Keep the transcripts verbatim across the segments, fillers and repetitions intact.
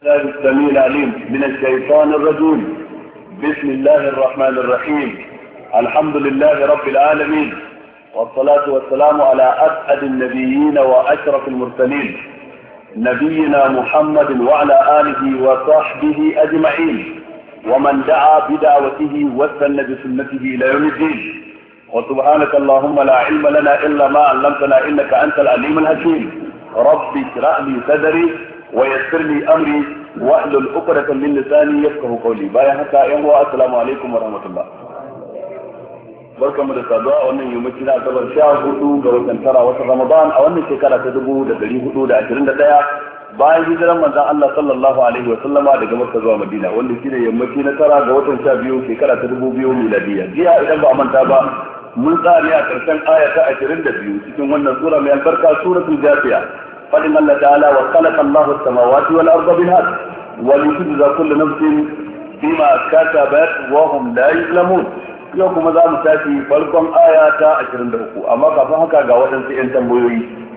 الله السميع العليم من الشيطان الرجيم. بسم الله الرحمن الرحيم. الحمد لله رب العالمين، والصلاة والسلام على أسعد النبيين وأشرف المرسلين نبينا محمد وعلى آله وصحبه أجمعين، ومن دعا بدعوته واستنى بسنته إلى يوم الدين. وسبحانك اللهم لا علم لنا إلا ما علمتنا إنك أنت العليم الحكيم. رب اشرح لي صدري ويسر لي أمري واحلل عقدة من لساني يفقهوا قولي. بايا حتى يوم السلام عليكم ورحمة الله. barkamu da saduwa a wannan yammaci na asabar sha hudu ga watan tara watan Ramadan a wannan shekara ta dubu da dari hudu da ashirin da ɗaya bayan hijiran manzon Allah sallallahu alaihi wa sallama daga Makka zuwa Madina, wanda shine yammaci na tara ga watan sha biyu shekara ta dubu biyu miladiyya. Jiya idan ba a manta ba mun tsaya a karshen aya ta ashirin da biyu cikin wannan sura mai albarka suratul Jafiya. Fadin Allah ta'ala wa khalaqa Allahu as-samawati wal arda bil haqq wa liyujza kullu nafsin bima kasabat wa hum la yuzlamun. Yau kuma za mu tafi farkon aya ta ashirin da uku, amma kafin haka ga waɗansu 'yan tambayoyi.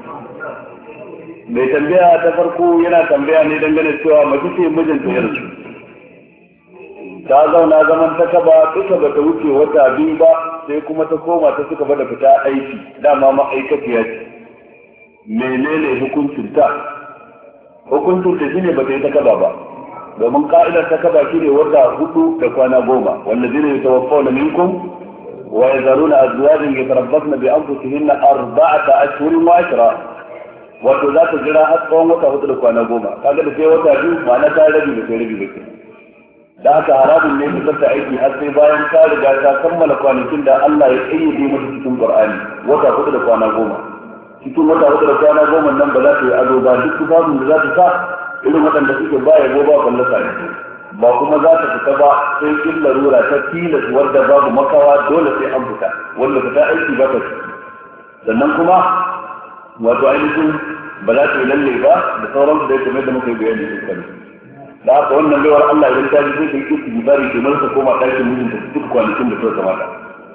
Mai tambaya ta farko yana tambaya ne dangane cewa mace ce mijinta ya rasu, ta zauna zaman ta kaba duka ba ta wuce wata biyu ba, sai kuma ta koma ta suka bada fita aiki, dama ma'aikaciya ce. Menene hukuncinta? Hukuncinta shine ba ta yi ta kaba ba, domin ka'idar ta kaba shi ne wata hudu da kwana goma, wanda zai ne tawaffawna minkum wa yazaruna azwajan yatarabbasna bi anfusihinna arba'ata ashhurin wa ashra. Wato za ta jira har tsawon wata hudu da kwana goma, kaga da sai wata biyu ma'ana ta rabi da sai rabi da da haka haramun ne ta ta aiki har sai bayan ta riga ta kammala kwanakin da Allah ya kayyade mata cikin Qur'ani, wata hudu da kwana goma. Cikin wata hudu da kwana goma nan ba za ta yi ado ba, duk tufafin da za ta sa irin waɗanda suke baya ko ba fallasa ne, ba kuma za ta fita ba sai in larura ta tilas wadda babu makawa dole sai an fita, wanda fita aiki ba ta ci. Sannan kuma wato ainihin ba za ta yi lalle ba da sauran da ya kame da muka yi bayani da kanu. Da haka wannan baiwar Allah idan ta ji sai ta yi kirki gibari ke marasa koma ɗakin mijinta duk kwanakin da suka kamata.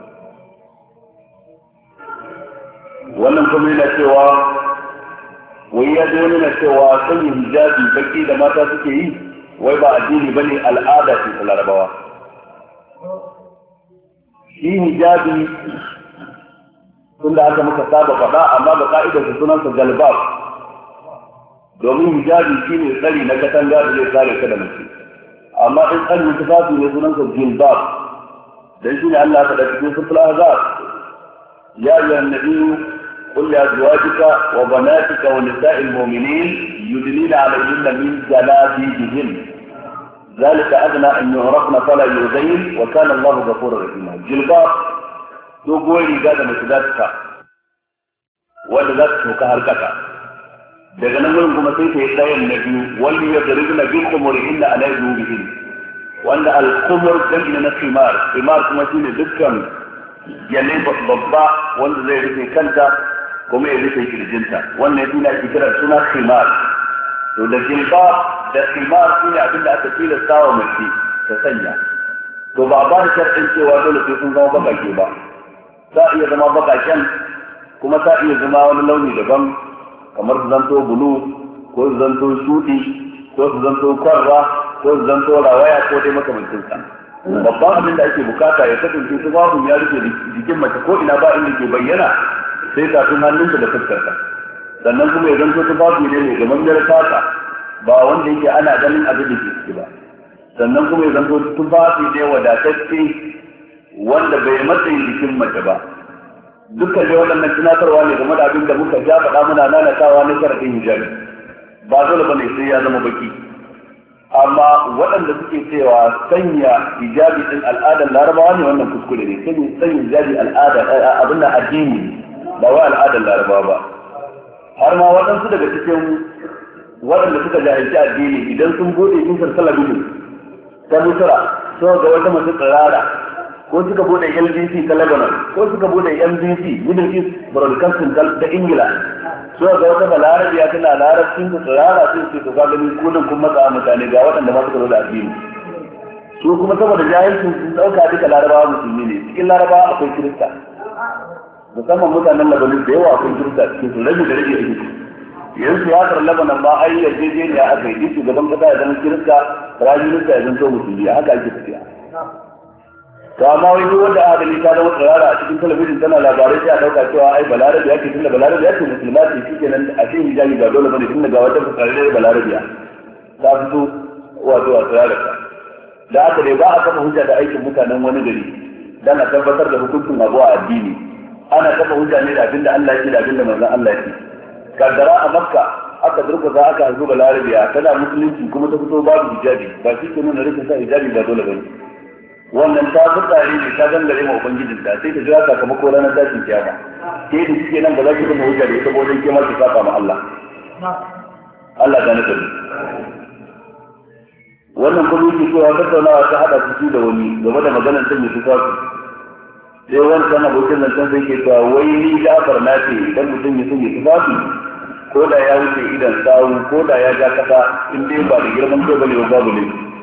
Wannan kuma yana cewa wai ya zo nuna cewa sanya hijabi baki da mata suke yi wai ba addini bane, al'ada ce ta Larabawa. Shi hijabi tun da aka muka saba faɗa, amma ga ka'idar su sunansa jalbab, domin hijabi shi ne tsari na katanga da zai kare ka da mace, amma in tsarin tufafi ne sunansa jilbab, dan shi ne Allah ta ɗauki cikin sufla azab ya ayyuhan nabiyyu قل لأزواجك وبناتك ونساء المؤمنين يدنين عليهن من جلابيبهن ذلك أدنى أن يعرفن فلا يؤذين وكان الله غفورا رحيما. جلباب doguwar riga da mace za ta sa wanda za ta soka harkata, daga nan wurin kuma sai ta yi tsayin na biyu wanda ya zari na bin kumuri inda ala yi bihin, wanda al'umar jami'in na khimar, khimar kuma shi ne dukkan yalle babba wanda zai rufe kanta kuma ya rufe kirjinta, wannan shi ne ake kira suna khimar. To da jilba da khimar shi ne abin da aka tilasta wa mace ta sanya. To ba ba da sharɗin cewa dole sai sun zama bakake ba, za a iya zama bakaken kuma za a iya zama wani launi daban, kamar su zanto bulu ko su zanto shuɗi ko su zanto kwarra ko su zanto rawaya ko dai makamancinsa. Babban abin da ake bukata ya kasance tufafin ya rufe jikin mace ko ina ba inda ke bayyana sai tafin hannunta da fuskarta, sannan kuma ya zanto tufafi ne mai gamammiyar fata ba wanda yake ana ganin abin da ke ciki ba, sannan kuma ya zanto tufafi ne wadatacce wanda bai matsayin jikin mace ba. Dukkan dai waɗannan tunatarwa ne game da abin da muka ja faɗa muna nanatawa na sharaɗin hijabi, ba dole ba ne sai ya zama baki. Amma waɗanda suke cewa sanya hijabi ɗin al'adar Larabawa ne, wannan kuskure ne. Sanya hijabi al'ada abin da addini ba wai al'adar Larabawa ba. Har ma waɗansu daga cikin waɗanda suka jahilci addini idan sun buɗe kisar talabijin ta Misra so ga wata mace tsirara, ko suka bude L B C ta Lebanon, ko suka bude M B C Middle East Broadcasting ta Ingila, so ga wata balarabiya tana larabcin ta tsirara sai su ka gani kullum kun matsa mutane ga waɗanda ma suka zo da addini. Su kuma saboda jahilcin sun ɗauka duka Larabawa musulmi ne, cikin Larabawa akwai Kirista, musamman mutanen Lebanon da yawa akwai Kirista cikin su, rabi da rabi ake. yanzu siyasar Lebanon ma ai yarjejeniya aka yi shugaban kasa ya zama kirista rajinista ya zanto musulmi haka ake tafiya. To amma wai duk wanda aka gani ta zama tsirara a cikin talabijin tana labarai sai a dauka cewa ai balarabiya ce tunda balarabiya ce musulma ce shi kenan a cikin hijabi ba dole bane tun daga wata tsararre balarabiya ta fito wato a tsirararta. Da aka dai ba a kafa hujja da aikin mutanen wani gari dan a tabbatar da hukuncin abu a addini. Ana kafa hujja ne da abinda Allah ya ce da abinda manzon Allah ya ce. Kaddara a Makka aka durkusa aka hanzu balarabiya tana musulunci kuma ta fito babu hijabi ba shi ke nuna rikin sa hijabi ba dole bane. Wannan ta fi tsari ne ta dangare ma ubangijin ta sai ta jira sakamako ranar tashin kiyama ke da suke nan ba za ki zama hujja da ita wajen kema ki saba ma Allah Allah ga nufin wannan kuma yake cewa tattaunawa ta hada su da wani game da maganar sanya tufafi sai wani kan abokin nan sai ke cewa wai ni Jafar na ce idan mutum ya sanya tufafi ko da ya wuce idan sawu ko da ya ja kasa in dai ba da girman kai bane ba babu ne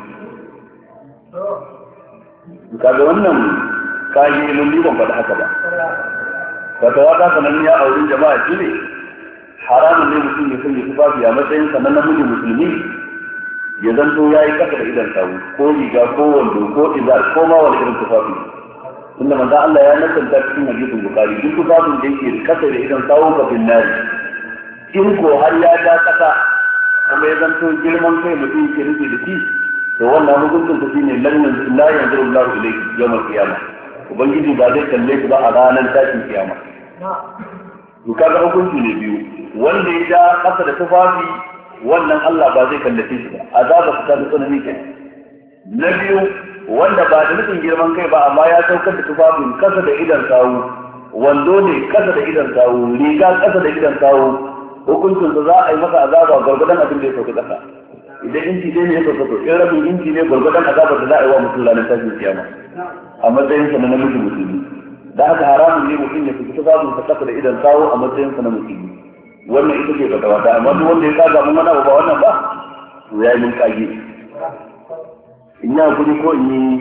kaga wannan kayi mun ban faɗa haka ba fatawa ta sanan ya aure jama'a shi ne haramun ne mutum ya sanya tufafi a matsayin sanan namiji musulmi ya zanto ya yi kasa da idan sawu ko riga ko wando ko izar ko ma wani irin tufafi tunda manzo Allah ya nasanta cikin hadisin Bukhari duk tufafin da yake kasa da idan sawu ka bin nari in ko har ya ja kasa kuma ya zanto girman kai mutum ke rufe da shi to wannan hukuncin ku shine lan la yanzuru Allah ilayhi yawm al-qiyamah ubangiji ba zai kalle ku ba a ranar tashin kiyama to kaga hukunci ne biyu wanda ya ja kasa da tufafi wannan Allah ba zai kallace shi ba azaba ta da tsanani ke na biyu wanda ba da nufin girman kai ba amma ya saukar da tufafin kasa da idan sawu wando ne kasa da idan sawu riga kasa da idan sawu hukuncin da za a yi masa azaba gwargwadon abin da ya sauka kasa idan inci dai ne ya sauka to in rabin inci ne gwargwadon azabar da za a yi wa mutum ranar tashin kiyama a matsayin sa na namiji musulmi da haka haramun ne mutum ya fita tufafin sa kasa da idan sawu a matsayin sa na musulmi wannan ita ce fatawa ta amma duk wanda ya kaga mun mana ba wannan ba to yayi mun kage in ya kudi ko in yi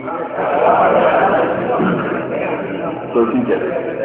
to shi ke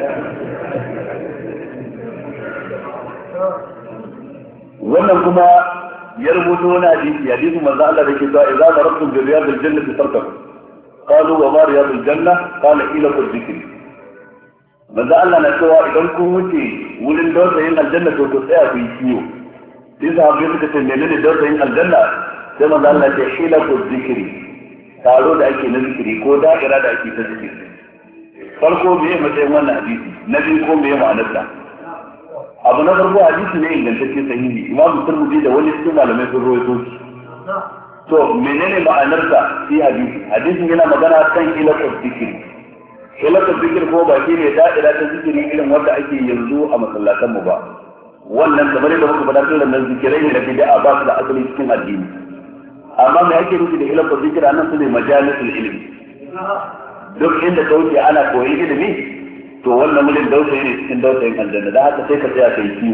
wannan kuma ya rubuta wani hadisi hadisin manzo Allah da ke cewa idza darabtum bi riyadil jannati fartaku qalu wa ma riyadil janna qala ila dhikri manzo Allah na cewa idan kun wuce wurin dausayin aljanna to ku tsaya ku yi kiyo sai sahabbai suka ce menene dausayin aljanna sai manzo Allah ya ce ila dhikri taro da ake na zikiri ko da'ira da ake ta zikiri farko me matsayin wannan hadisi na biyu ko me ma'anarsa abu na farko hadisi ne ingantacce sahihi imamu turmudi da wani cikin malamai sun rawaito shi to menene ma'anarsa shi hadisi hadisin yana magana kan ilaqat zikiri ilaqat zikiri ko ba shi ne da'ira ta zikiri irin wanda ake yanzu a masallatan mu ba wannan kamar yadda muka faɗa kan nan zikirai ne da bid'a ba su da asali cikin addini amma me ake nufi da ilaqat zikiri nan su ne majalisul ilmi duk inda kauce ana koyi ilimi to wannan mulin dausayi ne cikin dausayin aljanna da haka sai ka tsaya kai kiwo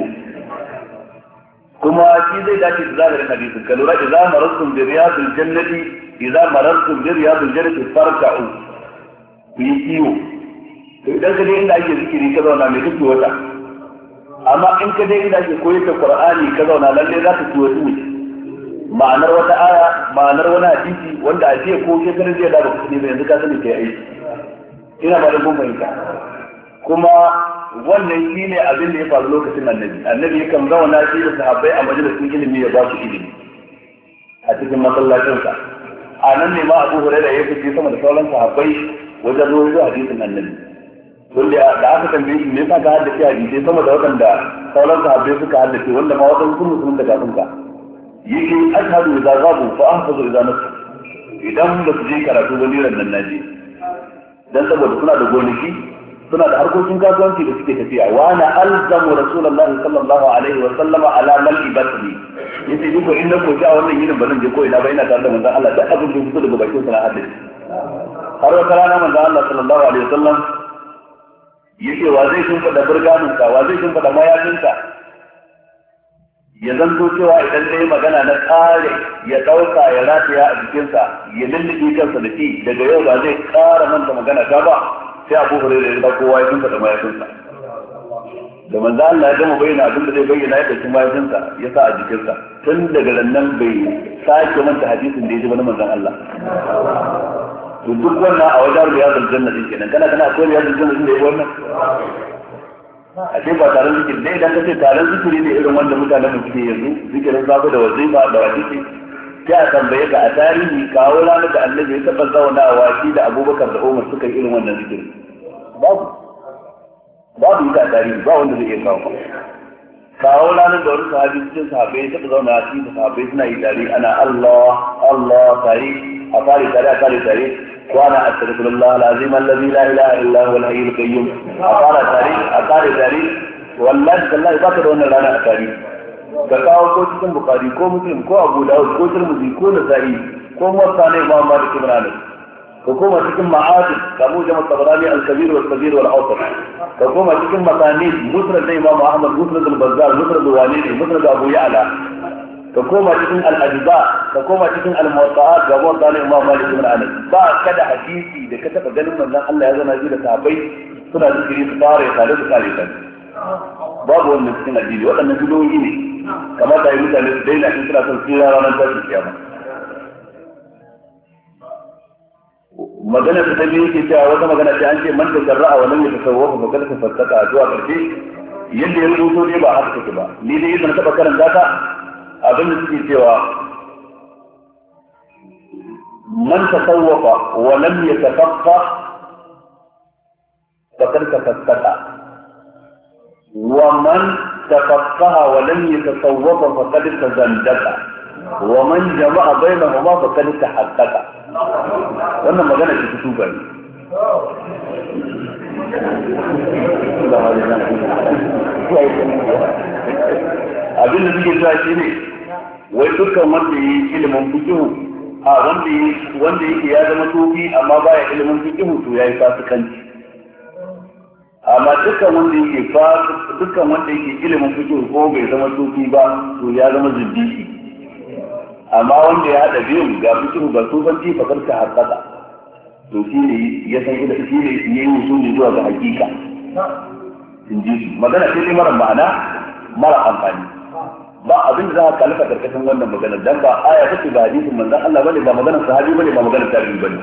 kuma shi zai dace da zahirin hadisin ka lura idza marartum bi riyadil jannati idza marartum bi riyadil jannati farka'u ku yi kiwo to idan ka dai inda ake zikiri ka zauna mai kake wata amma in ka dai inda ake koyar da qur'ani ka zauna lalle za ka kiwo su ma'anar wata aya ma'anar wani hadisi wanda a jiya ko shekarar jiya da ba ku ne yanzu ka sani kai aiki ina ba da gumbayinka kuma wannan shi ne abin da ya faru lokacin annabi annabi yakan zauna shi da sahabbai a majalisun ilimi ya ba su ilimi a cikin masallacinsa a nan ne ma Abu Hurairah ya fice sama da sauran sahabbai wajen zuwa hadisin annabi wanda da aka tambaye shi me yasa ka haddace hadisi sama da waɗanda sauran sahabbai suka haddace wanda ma waɗansu sun musulun da kafin ka yake ashhadu idza ghabu fa ahfazu idza nasu idan ba su je karatu ba liran nan naje dan saboda suna da gonaki suna da harkokin kasuwanci da suke tafiya wa na alzamu rasulullahi sallallahu alaihi wa sallama ala mal ibadati yace duk in na koji a wannan yinin ba zan je ko ina ba ina tare da manzon Allah duk abin da fito daga bakin sa na hadisi har wata rana manzon Allah sallallahu alaihi wa sallam yace wa zai shin fada burganin ka wa zai shin fada mayafin ka ya zanto cewa idan dai magana na kare ya dauka ya rataya a jikinsa ya lullube kansa da shi daga yau ba zai kara manta magana ta ba sai Abu Hurairah ya kowa ya tunka da mayafinsa da manzo Allah ya gama bayyana abin da zai bayyana ya dauki mahaifinsa ya sa a jikinsa tun daga nan bai sake manta hadisin da ya ji wani manzon Allah to duk wannan a wajen riyadul janna din kenan kana kana akwai riyadul janna din da yake wannan a ce ba taron zikiri ne idan ka ce taron zikiri ne irin wanda mutanen mu suke yanzu zikirin safe da wazifa da wajibi sai a tambaye ka a tarihi kawo ranar da annabi ya taɓa zaunawa shi da abubakar da umar suka yi irin wannan zikiri babu babu ita a tarihi ba wanda zai iya kawo ba kawo ranar da wani sahabi cikin sahabai ya taɓa zaunawa shi da sahabai suna yi tare ana Allah Allah tare a fare tare a fare tare وانا استغفر الله العظيم الذي لا اله الا هو الحي القيوم اقال تاريخ اقال تاريخ والله بالله ذكر wannan rana a tarihi ga kawo ko cikin bukhari ko muslim ko abu dawud ko tirmidhi ko nasa'i ko musnad imam malik ibn anas ko kuma cikin ma'adin kamu jama tabarani al-kabir wal kabir wal awsat ko kuma cikin masanid musnad imam ahmad musnad al-bazzar musnad al-walidi musnad abu ya'la ka koma cikin al-ajza ka koma cikin al-muwatta'at ga muwatta na Imam Malik ibn Anas ba kada hadisi da ka taba ganin manzon Allah ya zama ji da sahabbai suna zikiri su fara ya tare su kare kan babu wannan cikin addini waɗannan bidoyi ne kamar da mutane su daina in suna son tsira ranar tashin kiyama magana ta biyu yake cewa wata magana ce an ce man da sharra'a wa lam yatasawwafa fa kada ta fassaka zuwa karshe yadda ya rubuto ne ba haka take ba ni dai idan taba karanta ta abin da suke cewa man tasawwafa wa lam yatafaqqa faqad tafaqqaha wa man tafaqqaha wa lam yatasawwafa faqad tazandaqa wa man jama'a bainahuma faqad tahaqqaqa wannan magana ce ta tuba ne abin da suke cewa shi ne wai dukkan wanda yi ilimin fiqh a wanda yi wanda yake ya zama sufi amma baya ilimin fiqh to yayi fasikanci amma dukkan wanda yake fasik dukkan wanda yake ilimin fiqh ko bai zama sufi ba to ya zama zindiki amma wanda ya hada biyun ga fiqh ga sufanci fa karka haƙƙata to shi ne ya san ila shi ne yayi usuli zuwa ga hakika inji magana ce mara ma'ana mara amfani ba abin da za ka kalfa karkashin wannan magana dan ba aya take ba hadisin manzon Allah bane ba maganar sahabi bane ba maganar tabi'i bane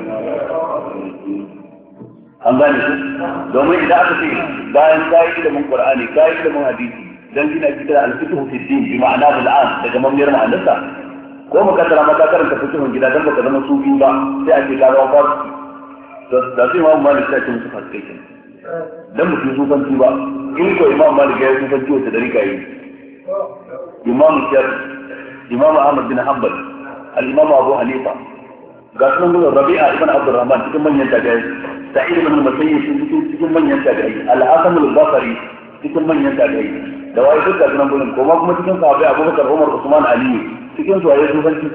an gane shi domin idan aka ce bayan kai ilimin Qur'ani kai ilimin hadisi dan kina kira al-fiqh fi din bi ma'ana al-an daga mamiyar ma'anarsa ko mukaddara maka karanta fiqhun gida dan baka zama sufi ba sai a ce ka zama fasiki to da sai Imam Malik ya ce musu fasiki dan mutum sufanci ba in ko Imam Malik ya yi sufanci wata dariƙa yi Imam Shafi Imam Ahmad bin Hanbal al-Imam Abu Hanifa ga sunan gudun Rabi'a ibn Abdurrahman cikin manyan tabi'ai Sa'id ibn Musayyib cikin cikin manyan tabi'ai Al-Hasan al-Basri cikin manyan tabi'ai da wai duk ga sunan gudun kuma kuma cikin sahabbai Abubakar Umar Usman Ali cikin su waye sufanci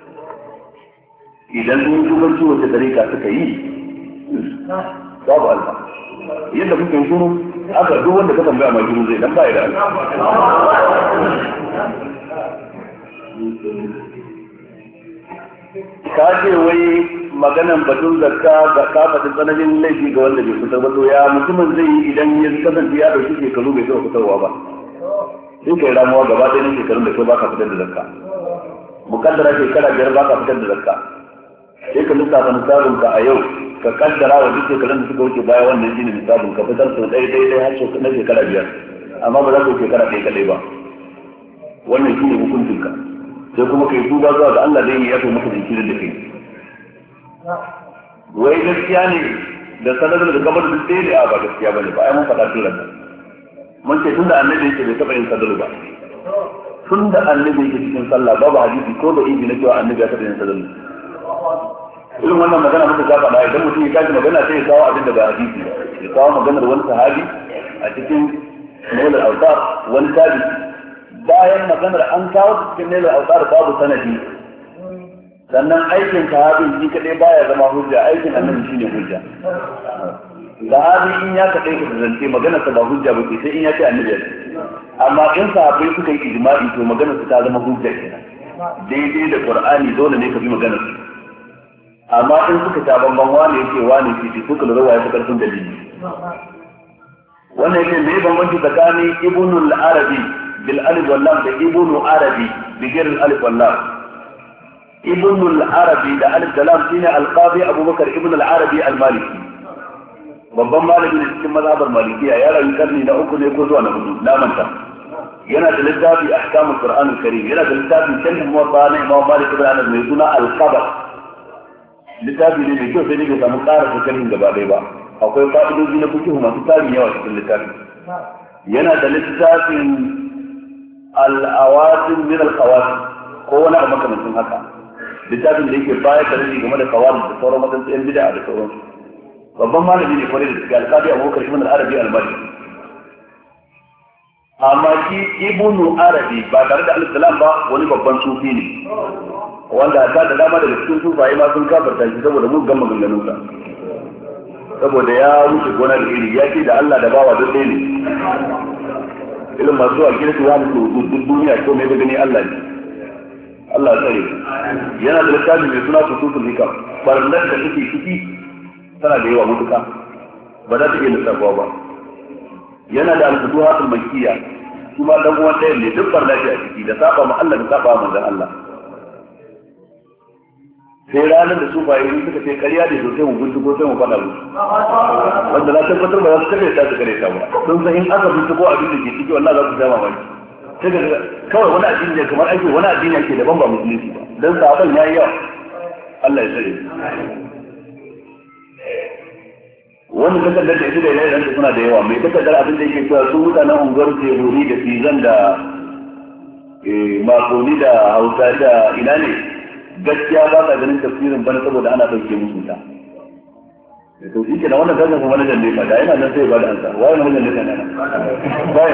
idan sun sufanci wata dariƙa suka yi babu alfa yadda kuke shuru aka duk wanda ka tambaya mai shuru zai dan bai da ka ce wai maganan batun zakka ga kafatin tsananin laifi ga wanda bai fitar ba to ya mutumin zai yi idan ya kasance ya dauki shekaru bai taɓa fitarwa ba sai kai ramuwa gaba ɗaya ne shekarun da kai baka fitar da zakka mukaddara shekara biyar baka fitar da zakka sai ka lissafa nisabin ka a yau ka kaddara wa duk shekarun da suka wuce baya wannan shine nisabin ka fitar sau ɗaya ɗaya ɗaya har sau na shekara biyar amma ba za ka yi shekara ɗaya kaɗai ba wannan shine hukuncin ka sai kuma kai duba zuwa ga Allah dai ya kai maka jinkirin da kai wai gaskiya ne da sadakar da kamar duk ɗaya ne a ba gaskiya bane ba ai mun faɗa tun nan mun ce tunda annabi yake bai taɓa yin sadaka ba tunda annabi yake cikin sallah babu hadisi ko da ibi na cewa annabi ya taɓa yin sadaka irin wannan magana muka ga faɗa idan mutum ya kaji magana sai ya kawo abin da ba hadisi ba ya kawo maganar wani sahabi a cikin naular autar wani tabi bayan maganar an kawo cikin naular autar babu sanadi sannan aikin sahabin shi kadai baya zama hujja aikin annabi shine hujja sahabi in ya kadai ka zance maganar sa ba hujja ba sai in ya ce annabi ya amma in sahabbai suka yi ijma'i to maganar su ta zama hujja kenan daidai da Qur'ani dole ne ka bi maganar su amma in suka ta bamban wane yake wane yake suka lura waye karfin dalili wannan yake me bambanci tsakanin ibnul arabi bil alif wal lam da ibnu arabi bi ghairi al alif wal lam. ibnul arabi da alif da lam shine al-qadi abubakar ibn al-arabi al-maliki, babban malami ne cikin mazhabar malikiya, ya rayu karni na uku ne ko zuwa na hudu na manta. yana da littafi ahkamul qur'an al-karim, yana da littafi sharh muwatta na imam malik ibn anas mai suna al-qabr. littafi ne mai kyau sai ne bai samu ƙara sharhin gaba ɗaya ba, akwai fa'idoji na fiqh masu tarin yawa cikin littafin. yana da littafin al-awasim min al-qawasim ko wani abu makamancin haka, littafin da yake baya da rashi game da qawasim da sauran matsayin bid'a da sauransu. babban malami ne kwarai da suke alƙadi abubakar ibn al-arabi al-maliki. amma shi ibnu arabi ba tare da al-salam ba wani babban sufi ne wanda ta da dama daga cikin sufaye ma sun kafarta shi saboda mun gama maganganun sa, saboda ya wuce gona da iri, ya ce da Allah da bawa duk ɗaya ne. irin masu a kirki ya mutu duk duniya ko mai gani Allah ne. Allah ya tsare. yana da littafi mai suna fusutul hikam, barnar da take ciki tana da yawa mutuka ba za ta iya lissafuwa ba. yana da al-futuhatul makkiyya kuma dan uwan ɗayan ne, duk barna ce a ciki da saba ma Allah da saba ma manzon Allah. sai ranar da su bayi suka ce ƙarya da sosai mu binciko sai mu faɗa musu, wanda na tabbatar ba za su kare ta su kare ta ba. sun san in aka binciko abin da ke ciki wallahi za su sha mamaki. sai ga kawai wani addini ne kamar ake wani addini ake daban ba musulunci ba, dan saban yayi yawa. Allah ya tsare. wani takardar da ita da yayin da suna da yawa, mai takardar abin da yake cewa su mutanen unguwar Jehuri da Fizan da Makoni da Hausa da ina ne gaskiya ba ka ganin tafsirin bana saboda ana dauke musu ta. to shi ke da wannan ganin kuma manajan ne ba da yana nan sai ba da ansa, wai manajan ne kana nan bai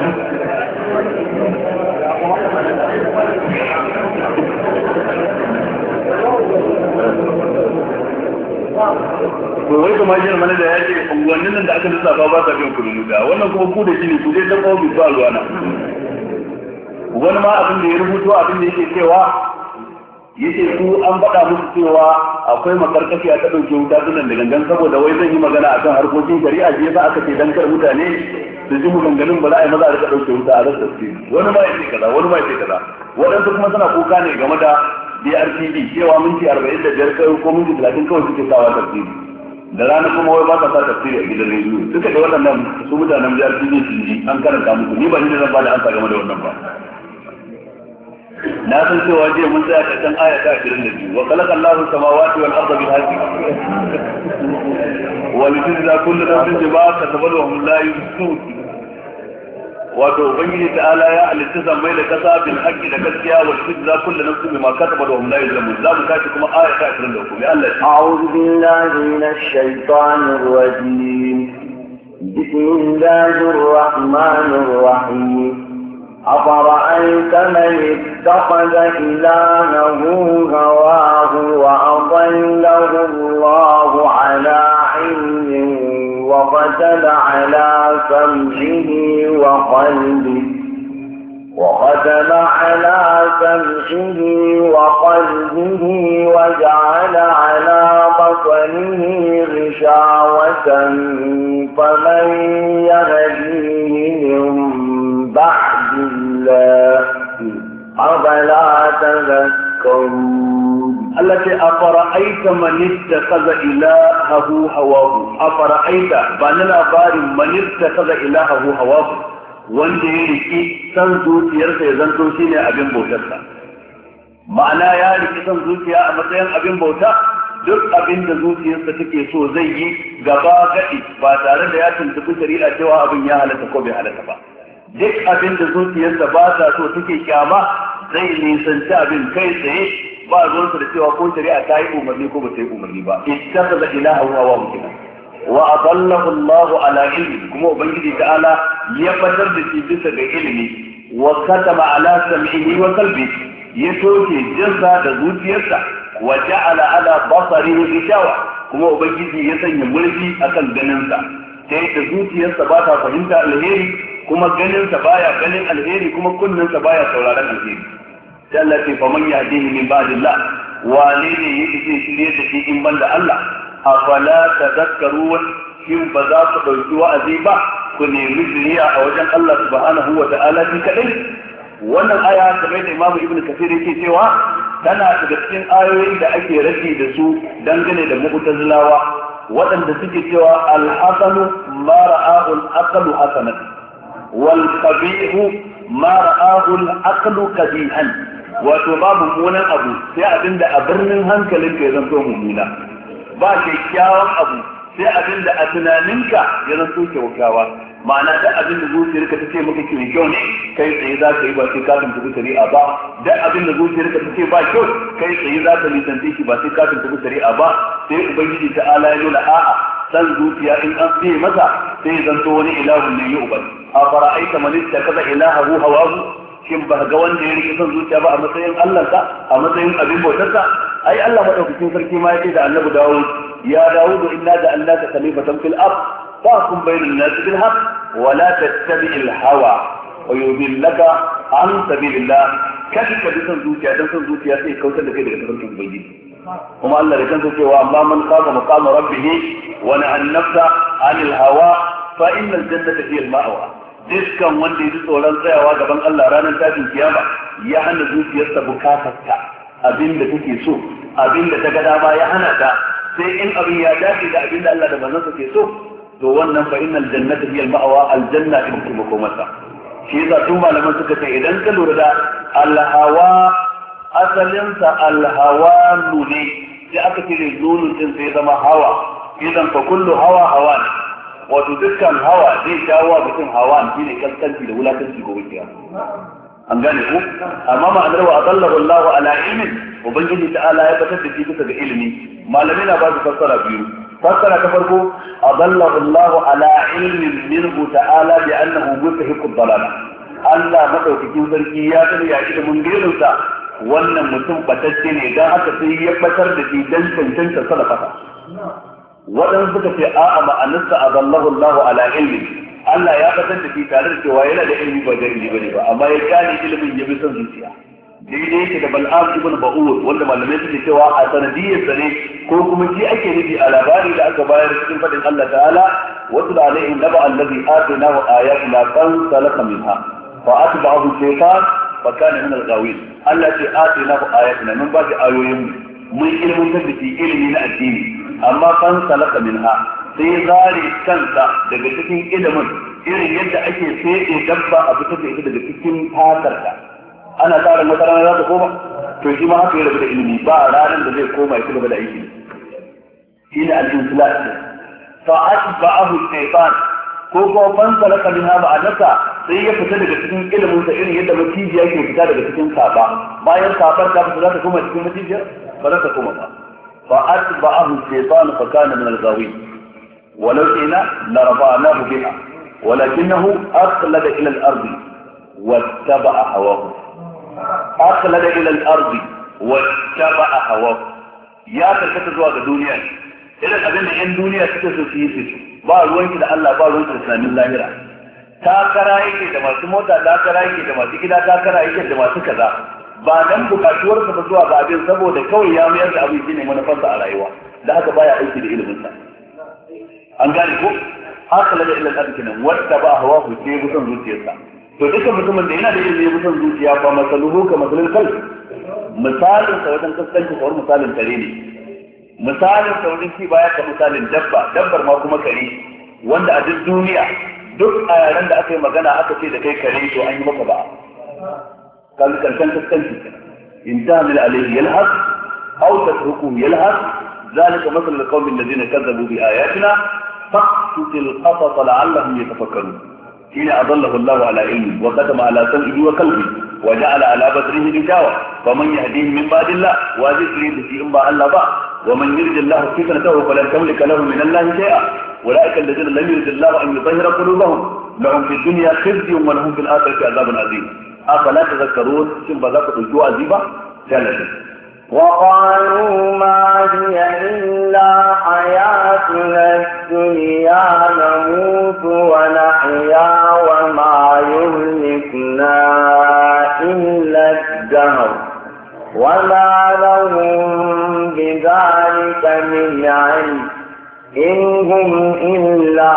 to wai kuma jin mana da yake unguwannin nan da aka lissafa ba sa biyan kudin da wannan kuma ku da shi ne ku dai dan kawo bi ba ruwana. wani ma abin da ya rubuto abin da yake cewa yace ku an faɗa musu cewa akwai makarkashi a ta ɗauke wuta sunan da gangan saboda wai zan yi magana akan harkokin shari'a je yasa aka ce dan kar mutane su ji maganganun ba za a yi maza a rika ɗauke wuta a rasa su. wani ma yace kaza wani ma yace kaza, waɗansu kuma suna kuka ne game da D R T V cewa minti arba'in da biyar kai ko minti talatin kawai suke sawa tafsiri, da rana kuma wai ba ka sa tafsiri a gidan rediyo. duka da waɗannan su mutanen D R T V sun ji an karanta musu, ni ba ni da zan ba da ansa game da wannan ba. na san cewa jiya mun tsaya karshen aya ta ashirin da biyu, wa khalaqa Allahu samawati wal arda bil haqqi wa litujza kullu nafsin bima kasabat wa hum la yuzlamun. wato ubangiji ta'ala ya halitta zammai da kasa bil haqqi da gaskiya wa litujza kullu nafsin bima kasabat wa hum la yuzlamun. za mu kashi kuma aya ta ashirin da uku mai Allah ya a'udhu billahi minash shaitanir rajim. bismillahir rahmanir rahim. أفرأيت من اتخذ إلهه هواه وأضله الله على علم وختم على سمعه وقلبه وختم على سمعه وقلبه وجعل على بصره غشاوة فمن يهديه من بعد الله أفلا تذكرون. التي أفرأيت من اتخذ إلهه هواه. أفرأيت باننا بار من اتخذ إلهه هواه wanda ya riki san zuciyarsa ya zanto shine abin bautarsa. ma'ana ya riki san zuciya a matsayin abin bauta, duk abin da zuciyarsa take so zai yi gaba gadi ba tare da ya tuntuɓi shari'a cewa abin ya halatta ko bai halatta ba. duk abin da zuciyarsa ba ta so take kyama zai nisanci abin kai tsaye ba ruwansa da cewa ko shari'a ta yi umarni ko ba ta yi umarni ba. ittakhadha ilaha wa mukina wa adallahu Allahu ala ilmi, kuma ubangiji ta'ala ya fatar da shi bisa ga ilimi. wa katama ala sam'ihi wa qalbihi, ya toke jinsa da zuciyarsa. wa ja'ala ala basarihi gishawa, kuma ubangiji ya sanya mulki akan ganinsa ta yadda zuciyarsa ba ta fahimta alheri kuma ganinsa baya ganin alheri kuma kunninsa baya sauraron alheri. sai Allah ce fa man yahdihi min ba'dillah, wane ne yake zai shirye da shi in banda Allah? afala tadhakkarun, shin ba za ku dauki wa'azi ba ku ku nemi shiriya a wajen Allah subhanahu wa ta'ala shi kadai. Wannan aya kamar da Imam Ibn Kathir yake cewa tana daga cikin ayoyin da ake rage da su dangane da mu'tazilawa waɗanda suke cewa al-hasanu ma ra'ahu al-aqlu hasanan wal qabihu ma ra'ahu al-aqlu qabihan. Wato babu mummunan abu sai abinda a birnin hankalin ka ya zanto mummuna, ba kyakkyawan abu sai abinda a tunaninka ya zanto kyakkyawa. Ma'ana da abin da zuciyarka ta ce maka mai kyau ne kai tsaye za ka yi ba sai ka tuntubi shari'a ba, da abin da zuciyarka ta ce ba kyau kai tsaye za ka nisance shi ba sai ka tuntubi shari'a ba. Sai ubangiji ta'ala ya nuna a'a san zuciya in an fiye masa sai zanto wani ilahun ne ya uban. A fara'aita man ittakaza ilahahu hawahu, shin ba ga wanda ya rike son zuciya ba a matsayin Allahnsa, a matsayin abin bautarsa? Ai Allah madaukakin sarki ma yake da Annabi Dawud, ya Dawud inna ja'alnaka khalifatan fil ard fahkum bainan nas bil haqq wa la tattabi'il hawa wa yudillaka an sabilillah. Kada ka bi son zuciya dan son zuciya sai kautar da kai daga tafarkin ubangiji. Kuma Allah da kansa cewa amma man qaama maqama rabbih wa nahaa an-nafsa 'anil hawa fa innal jannata hiya al-ma'wa. Dukkan wanda ya ji tsoron tsayawa gaban Allah ranar tashin kiyama ya hana zuciyarsa bukatarta abinda take so, abinda ta ga dama ya hana ta, sai in abin ya dace da abinda Allah da manzon ke so, to wannan fa innal jannata hiya al-ma'wa, aljanna ita ce makomarsa. Shi yasa tun malaman suka ce idan ka lura da al-hawa asalinsa al-hawa ne sai aka cire nunun din sai zama hawa, idan fa kullu hawa hawa ne. Wato dukkan hawa zai jawo mutum hawa shi ne kaskanci da wulakanci gobe kiyama. An gane ku? Amma ma'anar wa adallahu Allahu ala ilmin, ubangiji ta'ala ya batar da shi bisa ga ilimi. Malamai na ba su fassara biyu. Fassara ta farko, adallahu Allahu ala ilmin minhu ta'ala bi annahu mustahiqu ad-dalala. Allah madaukakin sarki ya sani ya ilimin gairinsa wannan mutum batacce ne, dan haka sai ya batar da shi dan cancanta salafata. Waɗansu suka ce a'a ma'anarsa azallahu Allahu ala ilmi, Allah ya fitar da shi tare da cewa yana da ilmi ba jahili bane ba, amma ya gane ilimin ya bi son zuciya. Daidai yake da Bal'am ibn Ba'ur wanda malamai suke cewa a sanadiyyar sa ne ko kuma shi ake nufi a labari da aka bayar cikin faɗin Allah ta'ala wasu da alaihim naba allazi atinahu ayatuna fansalaka minha fa atba'ahu shaytan fa kana min al-ghawin. Allah ce atinahu ayatuna, mun ba shi ayoyin mun ilmantar da shi ilimi na addini, amma kan salaka minha sai zare kansa daga cikin ilimin irin yadda ake fede dabba a fitar da ita daga cikin fatarta. Ana tsara wata rana za ta koma, to shi ma haka ya rabu da ilimi ba ranar da zai koma ya ci gaba da aiki. Shi ne al-insulat fa atba'ahu shaytan, ko kuma fan salaka minha ma'anarsa sai ya fita daga cikin ilimin sa irin yadda macijiya ke fita daga cikin saba. Bayan sabar ta fita za ta koma cikin macijiya ba za ta koma ba. فأتبعه الشيطان فكان من الغاوين ولو شئنا لرفعناه بها ولكنه أخلد إلى الأرض واتبع هواه. أخلد إلى الأرض واتبع هواه يا تركت زواج الدنيا إلى الأبن إن دنيا تتسو فيه ba ruwanki da Allah ba ruwanki da islamin lahira. Takara yake da masu mota, takara yake da masu gida, takara yake da masu kaza. Ba dan bukatuwarsa ba zuwa ga abin saboda kawai ya mayar da abin shine manufarsa a rayuwa, da haka baya aiki da ilimin sa. An gane ko? Haka laga ilal arkin wata ba hawa ku ce busan zuciyarsa. To duka mutumin da yana da ilimi busan zuciya ba masaluhu ka masalul kal. Misalin sa wajen kaskanci kamar misalin kare ne. Misalin sa wajen ci baya ka misalin dabba, dabbar ma kuma kare, wanda a duk duniya duk a yaren da aka yi magana aka ce da kai kare to an yi maka ba. قال كان كان تستنتج إن تعمل عليه يلهث أو تتركه يلهث ذلك مثل القوم الذين كذبوا بآياتنا فاقصص القصص لعلهم يتفكرون. حين أضله الله على علمه وختم على سمعه وقلبه وجعل على بصره غشاوة فمن يهديه من بعد الله وذكره في أنباء الله بعد ومن يرد الله فتنته فلن تملك له من الله شيئا أولئك الذين لم يرد الله أن يطهر قلوبهم لهم في الدنيا خزي ولهم في الآخرة عذاب عظيم. أفلا تذكرون ثم بذلك الجوع زيبا ثلاثة. وقالوا ما هي إلا حياتنا الدنيا نموت ونحيا وما يهلكنا إلا الدهر وما لهم بذلك من علم إن هم إلا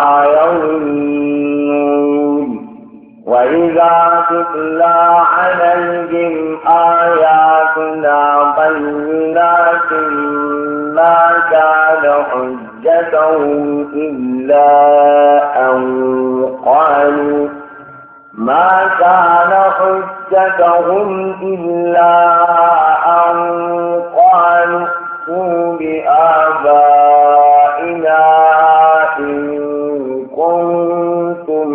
يظنون وإذا تتلى عليهم آياتنا بينات ما كان حجتهم إلا أن قالوا ما كان حجتهم إلا أن قالوا ائتوا بآبائنا إن كنتم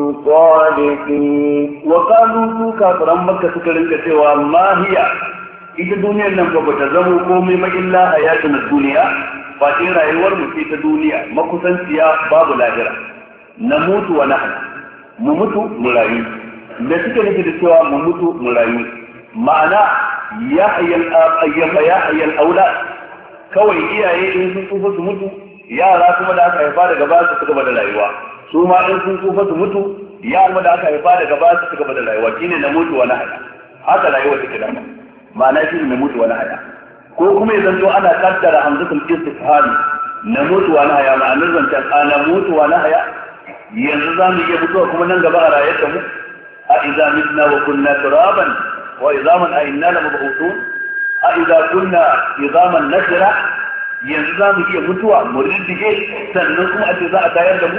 صادقين. وقالوا سوكا فرمك سكرنك سوى ما هي إذا دنيا لم تبتزموا قومي ما إلا حياتنا الدنيا فإن رأيور مكيت دنيا مكسن سيا باب الآخرة نموت ونحن مموت ملايين da suke nufi da cewa mu mutu mu rayu ma'ana ya hayyal ayyama ya hayyal aulad kawai iyaye in sun tsufa su mutu yara kuma da aka haifa daga ba su gaba da rayuwa su ma in sun tsufa su mutu yara da aka haifa daga ba su gaba da rayuwa shine na mutu wa na haya haka rayuwa take da ma'ana shine na mutu wa na haya ko kuma ya zanto ana kaddara hamzatul istifham na mutu wa na haya ma'anar zancan ana mutu wa na haya yanzu za mu iya mutuwa kuma nan gaba a rayuwar mu أإذا متنا وكنا ترابا وعظاما أإنا لمبعوثون أإذا كنا عظاما نخرة ينزام هي متوى مريده سننكم أجزاء تاير له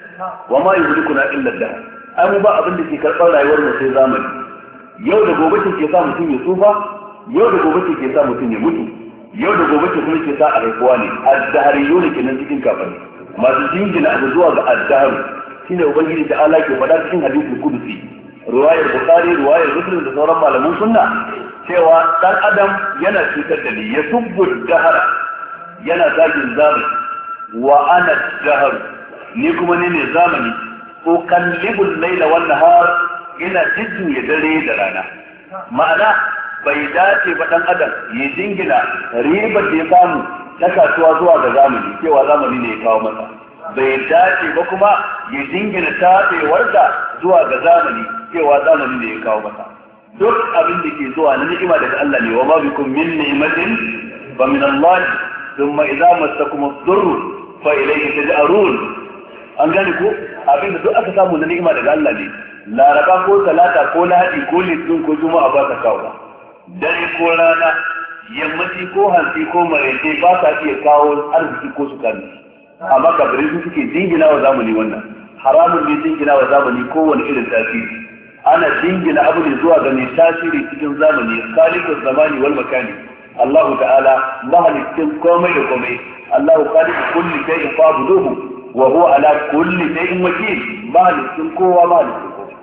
وما يهلكنا إلا الدهر أمو با أبن لكي كرقل لا يورنا في زامن يود قوبتك يسا متين يصوفا يود قوبتك يسا متين يموتو يود قوبتك كنك يسا أغيقواني الدهريون كننتكين كافر ما تجينجنا أبزوها الدهر سنة أبنجي تعالى كفدات سن حديث القدسي ruwayar Bukhari ruwayar Muslim da sauran malaman sunna cewa dan adam yana cutar da ni ya subbu dahara yana zagin zamani wa ana dahar ni kuma ne ne zamani ko kallibul laila wan nahar ina jiddu ya dare da rana ma'ana bai dace ba dan adam ya dingina ribar da ya samu ta kasuwa zuwa ga zamani cewa zamani ne ya kawo masa bai dace ba kuma ya dingina tabewar da zuwa ga zamani cewa zamani ne ya kawo masa duk abin da ke zuwa na ni'ima daga Allah ne wa ma bikum min ni'matin fa min Allah thumma idza massakum ad-durr fa ilayhi taj'arun an gane ko abin da duk aka samu na ni'ima daga Allah ne laraba ko talata ko lahadi ko litinin ko juma'a ba ta kawo dare ko rana yammaci ko hantsi ko maraice ba ta iya kawo arziki ko su kanu amma kabirai su suke jingina wa zamani wannan haramun ne jingina wa zamani kowane irin tasiri ana jingina abu ne zuwa ga mai tasiri cikin zamani khaliqul zamani wal makani Allah ta'ala mahalikin komai da komai Allah khaliqu kulli shay'in fa'buduhu wa huwa ala kulli shay'in wakil mahalikin kowa mahalikin komai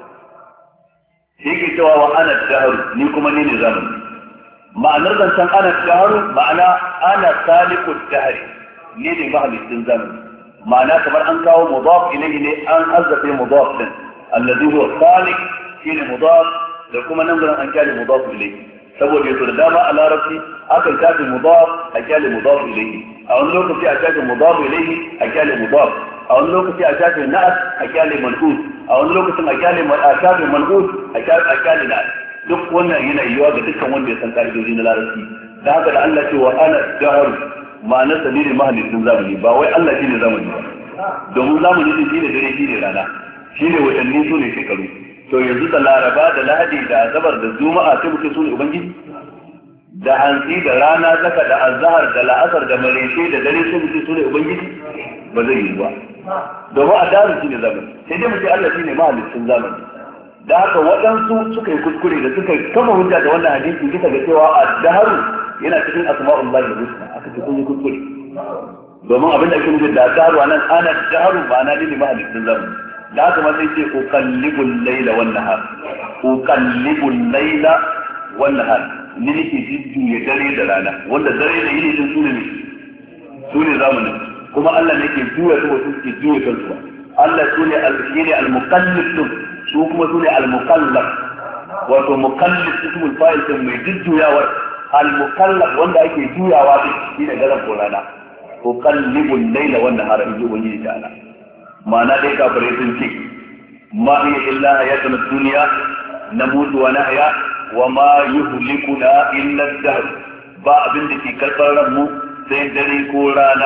yake cewa wa ana dahr ni kuma ni ne zamani ma'anar zancan ana dahr ma'ana ana khaliqud dahr ni ne mahalikin zamani ma'ana kamar an kawo mudaf ilayhi ne an azzafe mudaf din alladhi huwa khaliq shine mudaf da kuma nan gurin an kyale mudaf ilayhi saboda yato da dama a larabci akan kafi mudaf a kyale mudaf ilayhi a wani lokaci a kafi mudaf ilayhi a kyale mudaf a wani lokaci a kafi na'at a kyale man'ut a wani lokacin a kyale a kafi man'ut a kyale na'at duk wannan yana yiwuwa ga dukkan wanda ya san ka'idoji na larabci da haka da Allah ce wa ana daharu ma'anar sa ne mahallin zamani ba wai Allah shine zamani ba domin zamani din shine dare shine rana shine watanni su ne shekaru to yanzu da laraba da lahadi da asabar da juma'a sai muke su ne ubangiji da hantsi da rana zaka da azhar da la'asar da maraice da dare sai muke su ne ubangiji ba zai yi ba domin a daru shine zamani sai dai muke Allah shine mahallin zamani da haka waɗansu suka yi kuskure da suka kama hujja da wannan hadisi bisa ga cewa ad-dahru yana cikin asma'ullahi husna aka ce kun yi kuskure domin abin da ake nufi da ad-dahru anan ana ad-dahru ba na dini mahallin zamani da haka ma sai ce uqallibul layla wan nahar uqallibul layla wan nahar ni nake jujjuya dare da rana wanda dare da yini sun sune ne sune zamanin kuma Allah ne ke juya su wasu ke juya kansu Allah sune al-shine al-muqallib su kuma sune al-muqallab wato muqallib ismul fa'il din mai jujjuyawar al-muqallab wanda ake juyawa din shine garan ko rana uqallibul layla wan nahara in ji ubangiji ta'ala ma'ana dai kafirai sun ce ma hiya illa hayatun dunya namutu wa nahya wa ma yuhlikuna illa ad-dahr ba abin da ke karbar ranmu sai dare ko rana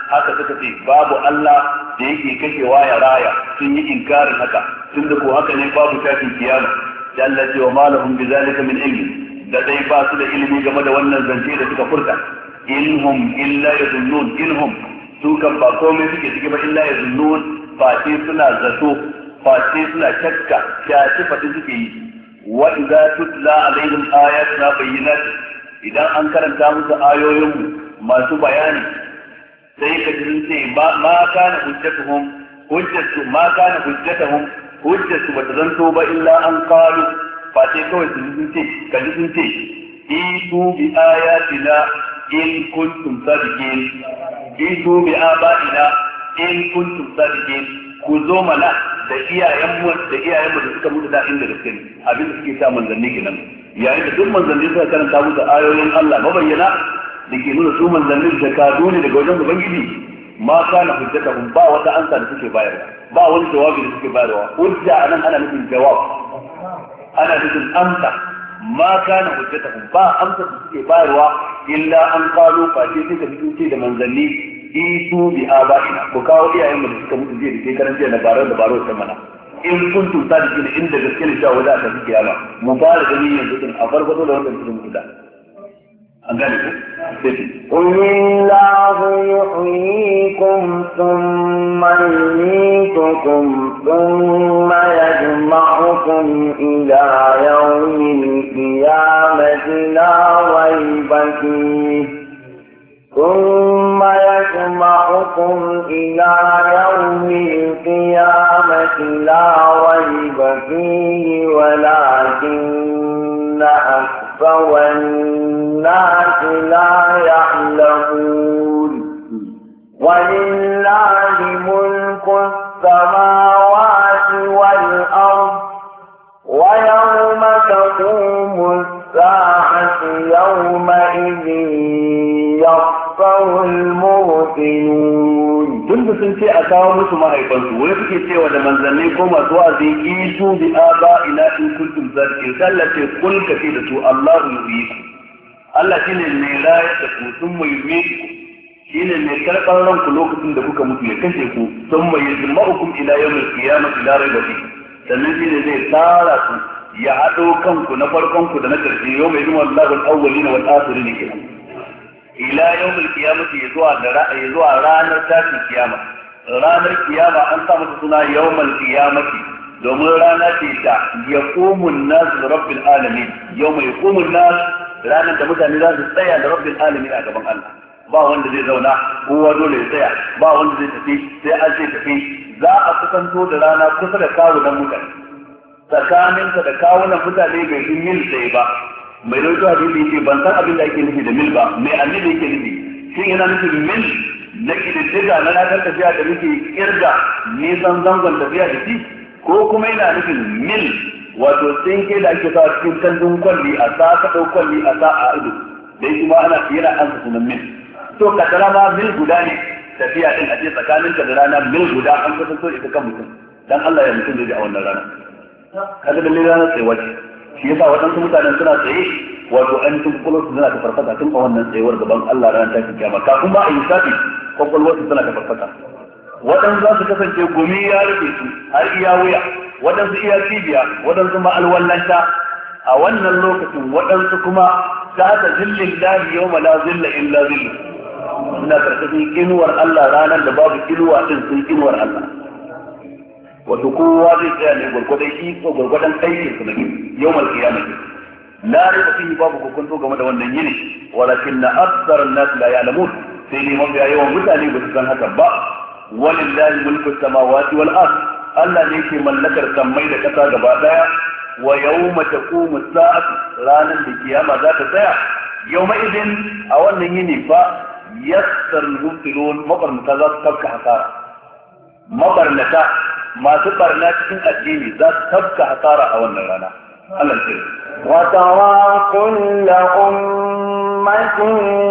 haka suka ce babu Allah da yake kashewa ya raya sun yi inkarin haka tunda ko haka ne babu tashin kiyama da Allah ce wa malahum bi zalika min ilmi da dai ba su da ilimi game da wannan zance da suka furta inhum illa yazunnun inhum su kan ba komai suke ciki ba illa yazunnun ba sai suna zato ba sai suna shakka shaci fadi suke yi wa idza tutla alaihim ayatuna bayyinat idan an karanta musu ayoyin masu bayani sai ka ji sun ce ma kana hujjatuhum hujjatu ma kana hujjatuhum hujjatu bata zanto ba illa an qalu ba sai kawai sun ce ka ji sun ce itu bi ayatina in kuntum sadiqin itu bi abaina in kuntum sadiqin ku zo mana da iyayenmu da iyayenmu da suka mutu da inda gaske ne abin da suke sa manzanni kenan yayin da duk manzanni suka karanta musu ayoyin Allah mabayyana da ke nuna su manzannin da kado ne daga wajen ubangiji ma kana hujjatahum ba wata ansa da suke bayarwa ba wani jawabi da suke bayarwa hujja anan ana nufin jawab ana nufin amsa ma kana hujjatahum ba amsa da suke bayarwa illa an qalu fa sai suka fito da manzanni itu bi abaina ko kawo iyayen da suka mutu jiya da ke karanta da barar da baro ta mana in kuntum sadiqin inda gaske ne cewa za ta fi kiyama mu fara gani yanzu din a farko da wannan suka mutu da قل الله يحييكم ثم يميتكم ثم يجمعكم إلى يوم القيامة لا ريب فيه ثم يجمعكم إلى يوم القيامة لا ريب فيه ولكن أكثر الناس لا يعلمون ولله ملك السماوات والأرض ويوم تقوم الساعة يومئذ يخسر المبطلون. tun da sun ce a kawo musu mahaifansu wai suke cewa da manzanni ko masu wa'azi isu bi aba ina in kuntum sadiqin sallace kul kace da su Allahu yuhyiku Allah shine mai rayar da ku sun mai yuhyiku shine mai karɓar ranku lokacin da kuka mutu ya kashe ku sun mai yajma'ukum ila yawmil qiyamati la rayba fihi sannan shine zai tsara ku ya haɗo kanku na farkon ku da na ƙarshe yau mai zuma Allahu al-awwalina wal akhirin kenan ila yawmil qiyamati zuwa da ra'ayi zuwa ranar tashin kiyama ranar kiyama an sa mata suna yawmal qiyamati domin rana ce ta yaqumun nas li rabbil alamin yawma yaqumun nas ranar da mutane za su tsaya da rabbil alamin a gaban Allah ba wanda zai zauna kowa dole ya tsaya ba wanda zai tafi sai an ce tafi za a kusanto da rana kusa da kawunan mutane tsakaninka da kawunan mutane bai yi mil ɗaya ba mai rautu hadisi yake ban san abin da ake nufi da mil ba mai annabi yake nufi shin yana nufin mil na kididdiga na ranar tafiya da muke kirga nisan zangon tafiya da shi ko kuma yana nufin mil wato tsinke da ake sa cikin kandun kwalli a sa ka ɗau kwalli a sa a ido dai kuma ana yana an sunan mil to kadara ma mil guda ne tafiya din a ce tsakaninka da rana mil guda an kusanto ita kan mutum dan Allah ya mutum zai a wannan rana kaga dalilin ranar sai wace shi yasa waɗansu mutanen suna tsaye wato an tun kwakwalwar su suna ta farfata tun a wannan tsayuwar gaban Allah ranar tashin kiyama kafin ba a yi safi kwakwalwar su suna ta farfata waɗansu za su kasance gumi ya rufe su har iya wuya waɗansu iya cibiya waɗansu ma alwallanta a wannan lokacin waɗansu kuma ta ta zillin lahi yau ma la zilla illa zillu suna karkashin inuwar Allah ranar da babu inuwa din sun inuwar Allah wato kowa zai tsaya ne gwargwadon iko gwargwadon aikin su na yau mal kiyama la riba fihi babu hukunto game da wannan yini walakin na aktsar an-nas la ya'lamun sai ne mafiya yawan mutane ba su san haka ba walillahi mulku samawati wal ard Allah ne ke mallakar sammai da kasa gaba daya wa yawma taqumu as-sa'atu ranan da kiyama za ta tsaya yawma idin a wannan yini fa yassar al-mubtilun mabarnata za su tafka hasara mabarnata masu barna cikin addini za su tafka hasara a wannan rana Allah ya وترى كل أمة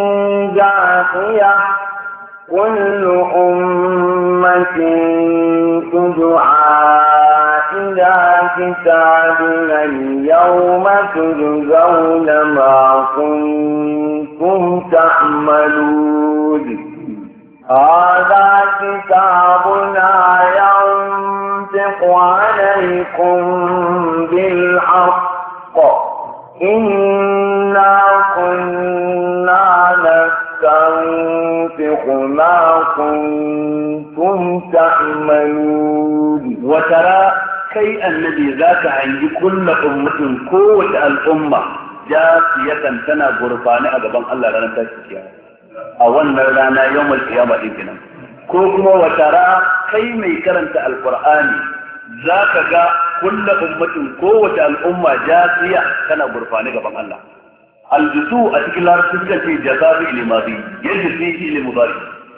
جاثية كل أمة تدعى إلى كتابنا اليوم تجزون ما كنتم تعملون هذا كتابنا ينطق عليكم بالحق إنا كنا نستنطق ما كنتم تعملون. وترى كي الذي ذاك عند كل أمة قوة الأمة جاثية تنا غرفان أجبان الله لنا تشكيها أولنا لنا يوم القيامة إذن كوكما. وترى كي ميكرنت القرآن ذاك جاء كل أمة قوة الأمة جاثية تنا غرفان أجبان الله. الجسوء أتكلم سكة في جزاء الماضي يجزي في المضارع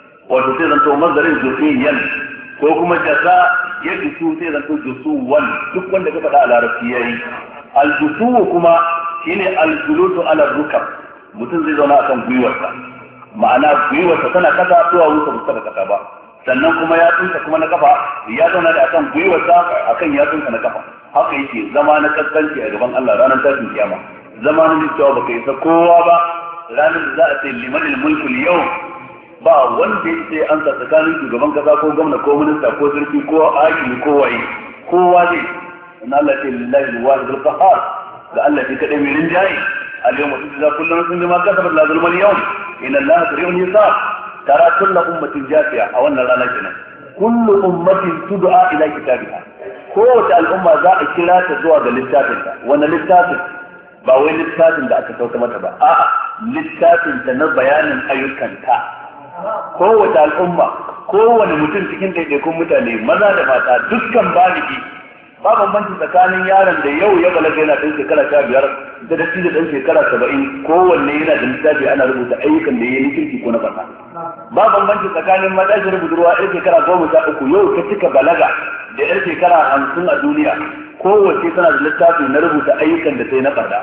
وتصير أنت مصدر جزئيا كوكما جزاء يجسو سيدا جسوا duk wanda ka faɗa a larabci yayi. Aljusu kuma shine aljulusu ala rukab, mutum zai zauna akan gwiwarsa, ma'ana gwiwarsa tana kasa zuwa wuta ba ta kasa ba, sannan kuma yatsunsa kuma na kafa ya zauna da akan gwiwarsa akan yatsunsa na kafa. Haka yake zama na kaskanci a gaban Allah ranar tashin kiyama, zama na cewa baka isa kowa ba, ranar da za a ce limanil mulkul yau ba wanda ya ce an sa tsakanin shugaban kasa ko gwamna ko minista ko sarki ko hakimi ko waye, kowa ne in Allah ce lillahi al-wahidul qahhar, ga Allah ke kadai mai rinjaye. al-yawma tujza kullu nafsin bima kasabat la zulma al-yawm inna Allaha sari'ul hisab. tara kullu ummatin jafiya a wannan rana kenan, kullu ummatin tud'a ila kitabiha, kowace al'umma za a kira ta zuwa ga littafinta. wannan littafin ba wai littafin da aka sauka mata ba, a'a littafin ta na bayanin ayyukanta. kowace al'umma, kowane mutum cikin ɗaiɗaikun mutane maza da mata dukkan baligi, ba bambanci tsakanin yaron da yau ya balaga yana ɗan shekara sha biyar da da da ɗan shekara saba'in, kowanne yana da littafi ana rubuta ayyukan da ya yi kirki ko na fasa. ba bambanci tsakanin matashiyar budurwa ɗan shekara goma sha uku yau ta cika balaga da ɗan shekara hamsin a duniya, kowace tana da littafi na rubuta ayyukan da ta yi na fasa,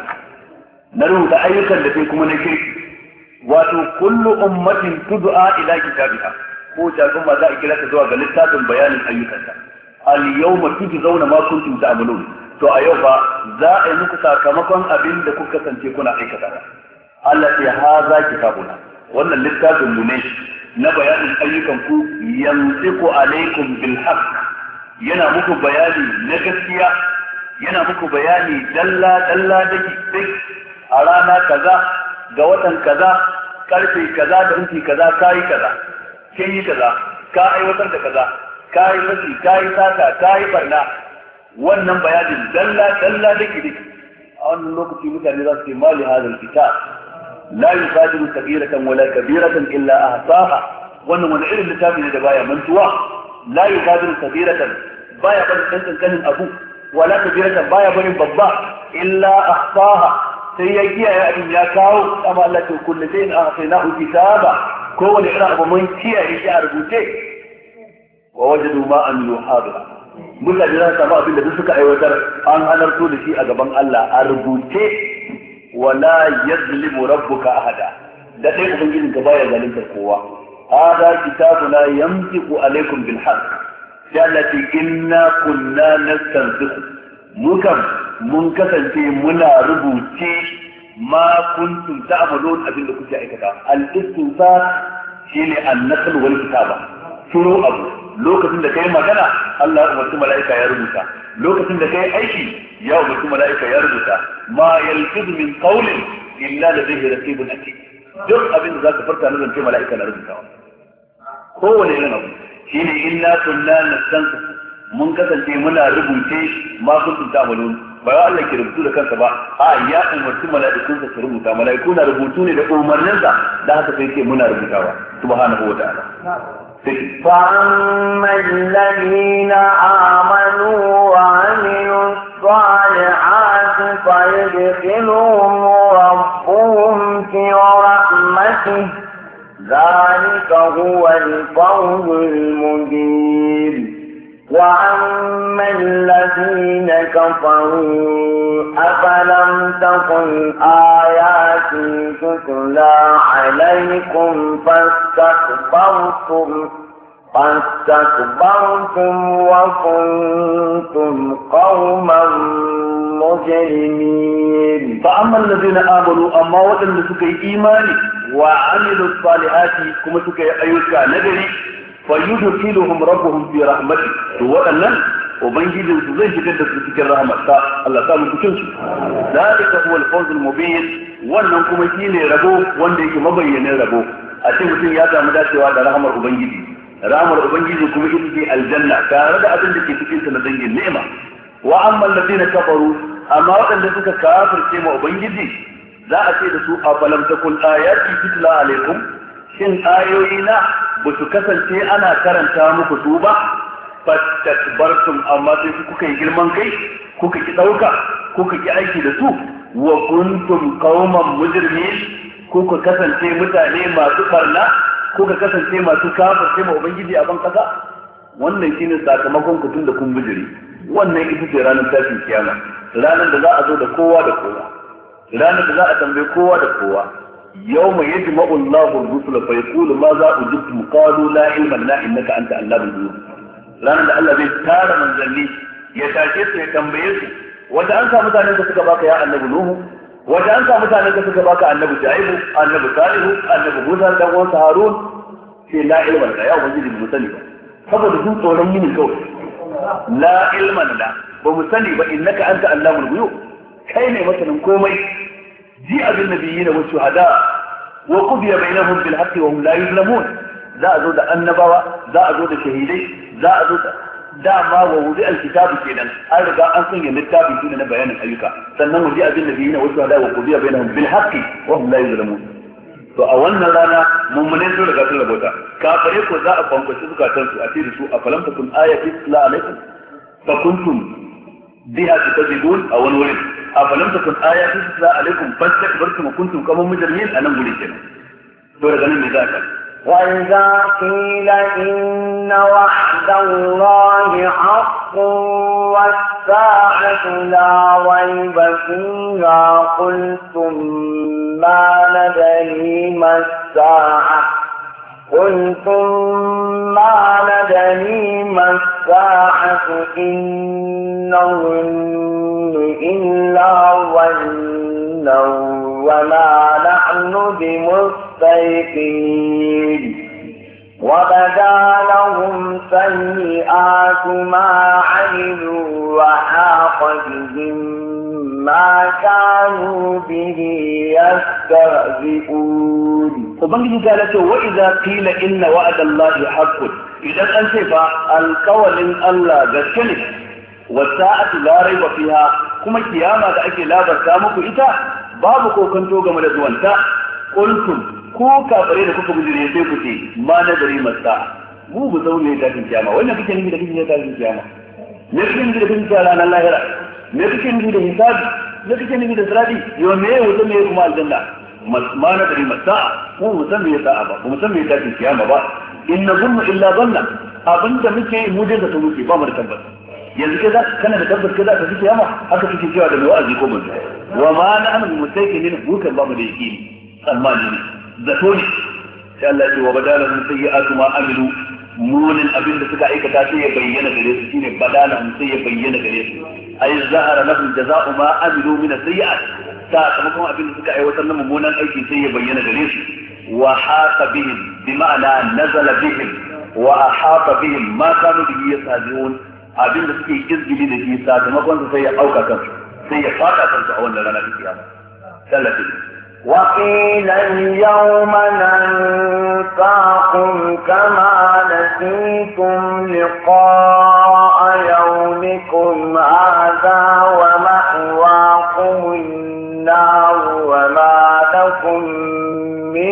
na rubuta ayyukan da ta yi kuma na kirki. wato kullu ummatin tud'a ila kitabiha, ko ta kuma za a kira ta zuwa ga littafin bayanin ayyukanta. al yawma tujzauna ma kuntum ta'malun, to a yau fa za a yi muku sakamakon abin da kuka kasance kuna aikata. Allah ya haza kitabuna, wannan littafin mu ne na bayanin ayyukan ku, yantiqu alaikum bil haqq, yana muku bayani na gaskiya, yana muku bayani dalla dalla daki daki a rana kaza ga watan kaza karfe kaza da minti kaza kayi kaza kin yi kaza ka aiwatar da kaza kayi masi kayi sata kayi barna. wannan bayanin dalla dalla dake dake a wannan lokaci mutane za su ce mali hadal kitab la yusadiru kabiratan wala kabiratan illa ahsaha. wannan wani irin littafi ne da baya mantuwa, la yusadiru kabiratan baya barin dan kankanin abu, wala kabiratan baya barin babba illa ahsaha, sai ya kiyaye abin ya kawo. amma Allah ce kullu shay'in ahsaynahu kitaba, kowane irin abu mun kiyaye shi a rubuce. wa wajadu ma an yuhadira, mutane za su samu abin da duk suka aiwatar an halarto da shi a gaban Allah a rubuce. wala yazlimu rabbuka ahada, da dai ubangijin ka baya zalunta kowa. hada kitabuna yamtiqu alaikum bil haqq, ya allati inna kunna nastansikhu, mukan mun kasance muna rubuce ma kuntum ta'malun, abin da kuke aikata. al-istinfar shine an-naql wal kitaba, turo abu. lokacin da kai magana Allah ya umarci mala'ika ya rubuta, lokacin da kai aiki ya umarci mala'ika ya rubuta. ma yalfizu min qawlin illa ladayhi raqibun atid, duk abin da zaka farta nan zance mala'ika na rubutawa. kowane irin abu shine inna kunna nastansu, mun kasance muna rubuce ma kuntum ta'malun. ba ya Allah ke rubutu da kansa ba, a ya umarci mala'ikunsa su rubuta. mala'iku na rubutu ne da umarninsa, da haka sai ke muna rubutawa subhanahu wa ta'ala. فأما الذين آمنوا وعملوا الصالحات فيدخلهم ربهم في رحمته، ذلك هو الفوز المبين. وأما الذين كفروا أفلم تكن آياتي تتلى عليكم فاستكبرتم فاستكبرتم وكنتم قوما مجرمين. فأما الذين آمنوا أما وطن لسكي إيماني wa amilu salihati kuma suka yi ayyuka nagari fa yudkhiluhum rabbuhum fi rahmati to waɗannan ubangijin su zai shigar da su cikin rahmatsa Allah ta mu cikin su dalika huwa al-fawz al-mubin wannan kuma shine rabo wanda yake mabayyanin rabo a ce mutum ya samu dacewa da rahmar ubangiji rahmar ubangiji kuma ita ce aljanna tare da abin da ke cikin ta na dangin ni'ima wa amma alladhina kafaru amma waɗanda suka kafirce ma ubangiji za a ce da su a falam takun ayati tutla alaikum shin ayoyi na ba su kasance ana karanta muku su ba fastakbartum amma sai kuka yi girman kai kuka ki dauka kuka ki aiki da su wa kuntum qauman mujrimin kuka kasance mutane masu barna kuka kasance masu kafirce ma ubangiji a ban kasa wannan shine sakamakon ku tun da kun bijiri wannan ita ce ranar tashin kiyama ranar da za a zo da kowa da kowa ranar da za a tambaye kowa da kowa yawma yajma'u Allahu ar-rusula fa yaqulu ma za ujibtum qalu la ilma lana innaka anta allamul ghuyub ranar da Allah zai tara manzanni ya tashe su ya tambaye su wanda an sa mutanen da suka baka ya annabi Nuhu wanda an sa mutanen da suka baka annabi Shu'aibu annabi Salihu annabi Musa dan uwan Harun sai la ilma lana ya ubangiji mu sani ba saboda sun tsoron yini kawai la ilma lana ba mu sani ba innaka anta allamul ghuyub kai ne masanin komai ji abin nabiyina wa shuhada wa qudiya bainahum bil haqqi wa hum la yuzlamun za a zo da annabawa za a zo da shahidai za a zo da dama wa wudi alkitabu kenan an riga an sanya littafi shine na bayanin ayyuka sannan wuji abin nabiyina wa shuhada wa qudiya bainahum bil haqqi wa hum la yuzlamun to a wannan rana mummune sun riga sun rabota kafare ko za a kwankwashi zukatansu a ce da su a falam takun ayati la alaikum fa kuntum biha tukadzibun a wani wurin afalam takun ayatu tutla alaikum fastakbartum wa kuntum qawman mujrimin anan gure kenan to daga nan ne za ka وإذا قيل إن وعد الله حق والساعة لا ريب فيها قلتم ما ندري ما الساعة قلتم ما ندري ما الساعة إن نظن إلا ظنا وما نحن بمستيقنين وبدا لهم سيئات ما عملوا وحاق بهم ما كانوا به يستهزئون ubangiji ta lace wa idza qila inna wa'da allahi haqqun idan an ce fa alqawlin Allah gaske ne wa sa'atu la rayba fiha kuma kiyama da ake labarta muku ita babu kokonto game da zuwanta qultum ku kafare da kuka bijire sai ku ce ma nadari masa mu bu zaune da kiyama wannan kike nufi da kike da kiyama ne kike nufi da kike ranar lahira ne kike nufi da hisabi ne kike nufi da sirati yo me wuta me kuma aljanna ma na dari masa mu musan me yasa ba mu san me yasa kiyama ba inna zunnu illa dhanna abinda muke mu da ta muke ba mu da tabbata yanzu kai za kana da tabbata kai za ka kiyama haka kike cewa da mai wa'azi ko mun wa ma na an mutakin bukan ba mu da yaqini tsammani ne zato ne sai Allah ya ce wa badalahum sayyi'atu ma amilu munin abinda suka aikata sai ya bayyana gare su shine badalahum sai ya bayyana gare su ay zahara lahum jazaa'u ma amilu min as-sayyi'at sakamakon abin da suka aiwatar na mummunan aiki sai ya bayyana gare su wa haqa bihim bi ma'ana nazala bihim wa ahata bihim ma kanu bihi yastahzi'un abin da suke izgili da shi sakamakon su sai ya auka kansu sai ya fada kansu a wannan rana ta kiyama sallallahu وقيل اليوم ننساكم كما نسيتم لقاء يومكم هذا ومأواكم النار وما لكم من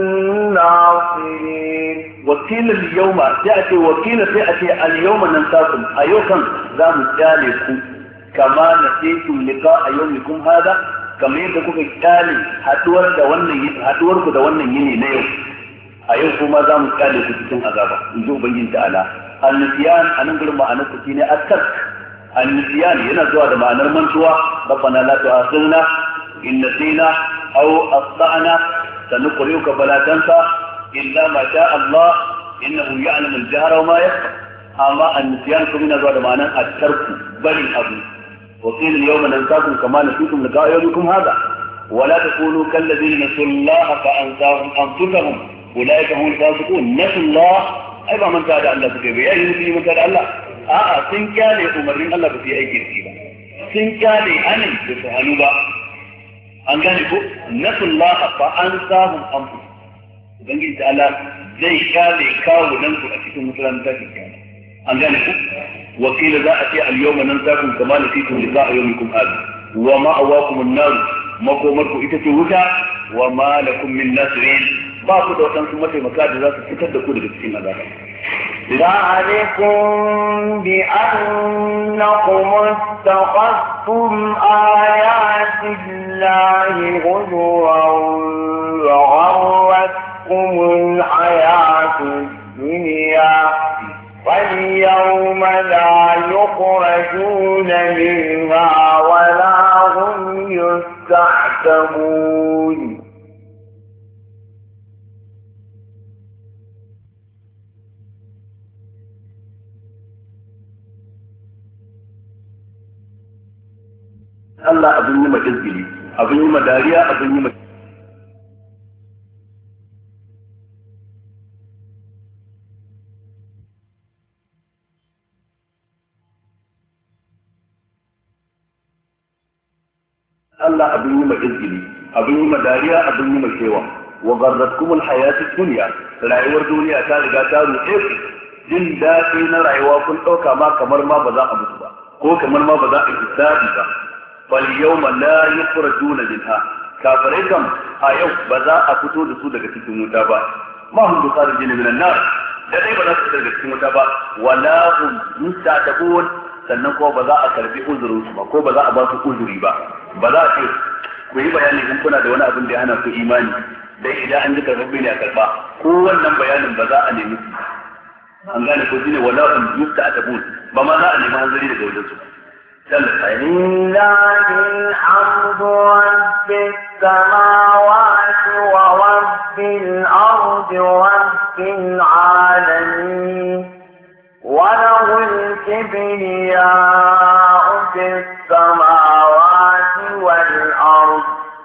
ناصرين وقيل اليوم تأتي وقيل تأتي اليوم ننساكم أيوكم ذا مجالكم كما نسيتم لقاء يومكم هذا kamar yadda kuka kyale haduwar da wannan haduwar ku da wannan yini na yau a yau kuma za mu kyale ku cikin azaba in ji ubangiji ta'ala an-nisyan anan gurin ma'anar ku shine at-tark an-nisyan yana zuwa da ma'anar mantuwa rabbana la tu'akhidna in nasina aw akhtana sanuqri'uka fala tansa illa ma sha Allah innahu ya'lamu al-jahra wa ma yakhfa amma an-nisyan kuma yana zuwa da ma'anar at-tark bari abu وقيل اليوم ننساكم كما نسيتم لقاء يومكم هذا wala takunu kallazina nasullaha fa ansahum anfusahum ulaika humul fasiqun. Nasullah ai ba manta da Allah suke ba, yayi mutum manta da Allah. A'a sun kyale umarnin Allah ba su yi aiki da shi ba, sun kyale anin da su hannu ba. An gane ko nasullaha fa ansahum anfusahum, ubangiji ta Allah zai kyale kawunan su a cikin musulman tashin kyale. An gane ku wakila za a ce al-yawma nansakum kama nasitum liqa'a yawmikum hadha wa ma'awakum an-nar, makomarku ita ce wuta, wa ma lakum min nasirin, ba ku da wadansu mataimaka da za su fitar da ku daga cikin azaba. ذلكم بأنكم اتخذتم آيات الله هزوا وغرتكم الحياة الدنيا فاليوم لا يخرجون منها ولا هم يستعتبون. Allah abin yi ma izgili, abin yi ma dariya, abin yi ma Allah abin yi ma izgili, abin yi ma dariya, abin yi ma kewa. Wa garratkumul hayatid dunya, rayuwar duniya ta riga ta ruɗe ku, jin daɗi na rayuwa kun ɗauka ma kamar ma ba za a mutu ba, ko kamar ma ba za a yi daɗi ba. Fal yawma la yukhrajuna minha, kafirai kam a yau ba za a fito da su daga cikin wuta ba. Ma hum bi kharijin minan nar, da dai ba za su fito daga cikin wuta ba, wala hum yusta'tabun, sannan kuma ba za a karbi uzurin su ba, ko ba za a ba su uzuri ba. Ba za a ce ku yi bayani in kuna da wani abin da ya hana ku imani, dai idan an ji karɓar ne a karɓa, ko wannan bayanin ba za a nemi su. An gane ko shine wala hum yusta'tabun, ba ma za a nemi hanzari daga wajen su. لله الحمد رب السماوات ورب الأرض رب العالمين وله الكبرياء في السماوات والأرض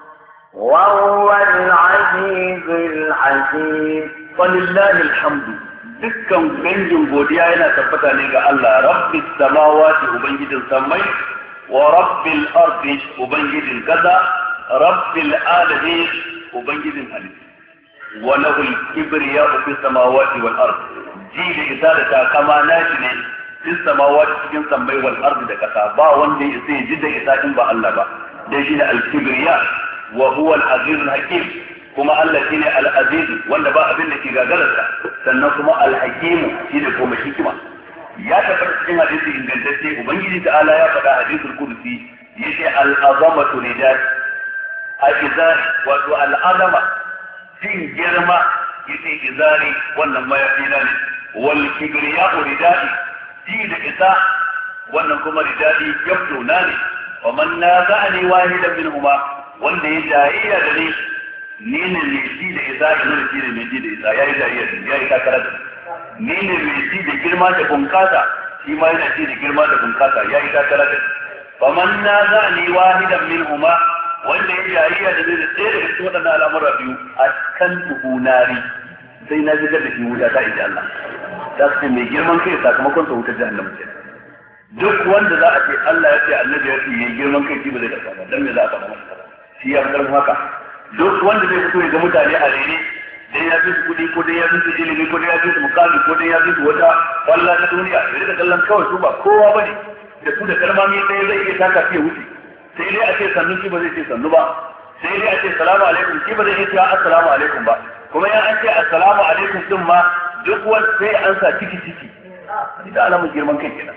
وهو العزيز الحكيم. ولله الحمد، dukkan dangin godiya yana tabbata ne ga Allah, rabbis samawati ubangijin sammai, wa rabbil ardi ubangijin kaza, rabbil alamin ubangijin halittu, wa lahul kibriya fi samawati wal ard, ji da isa da takama nashi ne fi samawati cikin sammai wal ard da kasa, ba wanda ya sai ji da isa in ba Allah ba, dai shi ne al kibriya wa huwa al aziz al hakim, kuma Allah shine al-aziz wanda ba abin da ke gagararsa, sannan kuma al-hakim shine kuma hikima. Ya tabbata cikin hadisi ingantacce ubangiji ta'ala ya faɗa hadisul qudsi yace al-azamatu ridad, al-izari wato al-azama din girma yace izari wannan mayafi na ne, wal kibriya'u ridadi ji da isa wannan kuma ridadi yabto na ne, wa man naza'ani wahidan minhuma wanda ya jayayya da ni ni ne mai ji da isa, ina da shi ne mai ji da isa, ya yi jariya ya yi takara da ni ne mai ji da girma da bunkasa, shi ma yana ji da girma da bunkasa, ya yi takara da faman na za ni wahidan min huma wanda ya jariya da ni da tsaye daga cikin waɗannan al'amura biyu a kan tuhunari sai na shigar da shi wuta ta inda Allah ta ce mai girman kai sakamakon sa wutar jahannama ce. Duk wanda za a ce Allah ya ce annabi ya ce yayi girman kai shi ba zai karɓa ba, dan me za a faɗa masa shi ya fi haka. Duk wanda zai fito ga mutane a rene dai ya fi su kuɗi ko dai ya fi su ilimi ko dai ya fi su mukami ko dai ya fi su wata kwalla ta duniya ya rika kallon kawai su ba kowa ba ne, da su da kalmami ɗaya zai iya taka fiye wuce, sai dai a ce sannu shi ba zai ce sannu ba, sai dai a ce salamu alaikum shi ba zai iya cewa assalamu alaikum ba, kuma ya an ce assalamu alaikum din ma duk wanda sai an sa ciki ciki, ita alamun girman kai kenan.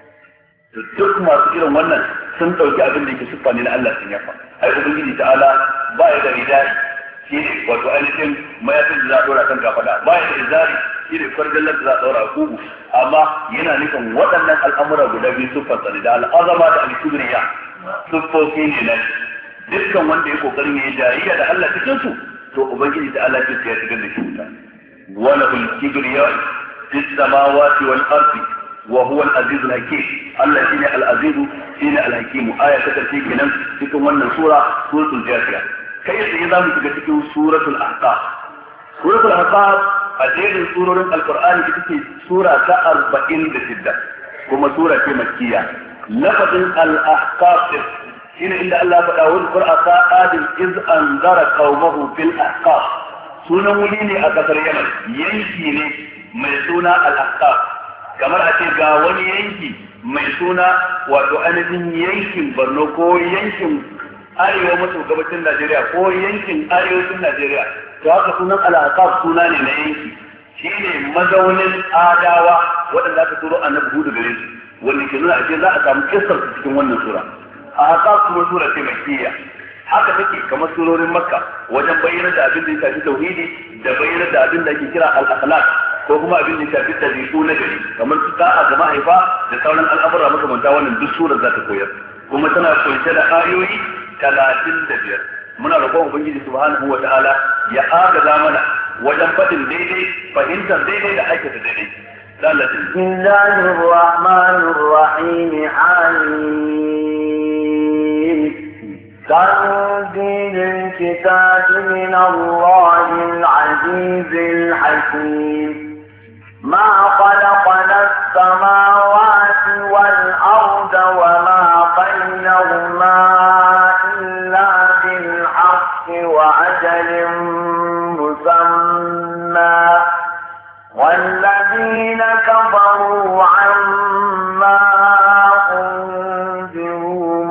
Duk masu irin wannan sun ɗauki abin da yake siffa ne na Allah sun yafa. Ai ubangiji ta'ala ba ya da ridai shi ne wato ainihin mayafin da za a ɗora kan kafada, ba ya da izari shi ne kwarjallar da za a ɗora a kugu, amma yana nufin waɗannan al'amura guda biyu siffarsa ne, da al'azama da al-kibriya siffofi ne na dukkan wanda ya kokarin ya yi jariya da Allah cikin su, to ubangiji ta'ala ce ya shigar da shi wuta. Wala ul kibriya fis samawati wal ardi, wa huwa al-azizul hakim Allah shine al-azizu shine al-hakim aya ta karshe kenan cikin wannan sura suratul jafiya kai sai za mu shiga cikin suratul ahqaf suratul ahqaf a jerin surorin alqur'ani ita ce sura ta arba'in da shida kuma sura ce makkiya lafazin al-ahqaf shine inda Allah ya faɗa wa qur'ana adin iz anzara qaumahu fil ahqaf sunan wuri ne a kasar Yaman yanki ne mai suna al-ahqaf kamar a ce ga wani yanki mai suna wato ainihin yankin Borno ko yankin arewa maso gabacin Najeriya ko yankin arewacin Najeriya to haka sunan al-ahqaf suna ne na yanki shine mazaunin adawa waɗanda aka turo annabi Hud gare su wanda ke nuna a ce za a samu kissar cikin wannan sura ahqaf kuma sura ce makkiya haka take kamar surorin Makka wajen bayyana da abin da ya shafi tauhidi da bayyana da abin da ake kira al-akhlaq ko kuma abin da ya shafi dabi'u na gari kamar su ta'a ga mahaifa da sauran al'amura makamanta wannan duk surar za ta koyar kuma tana kunshe da ayoyi talatin da biyar muna roƙon ubangiji subhanahu wa ta'ala ya agaza mana wajen faɗin daidai fahimtar daidai da aikata daidai بسم الله الرحمن الرحيم حميم تنزيل الكتاب من الله العزيز الحكيم ما خلقنا السماوات والأرض وما بينهما إلا بالحق وأجل مسمى والذين كفروا عما أنذروا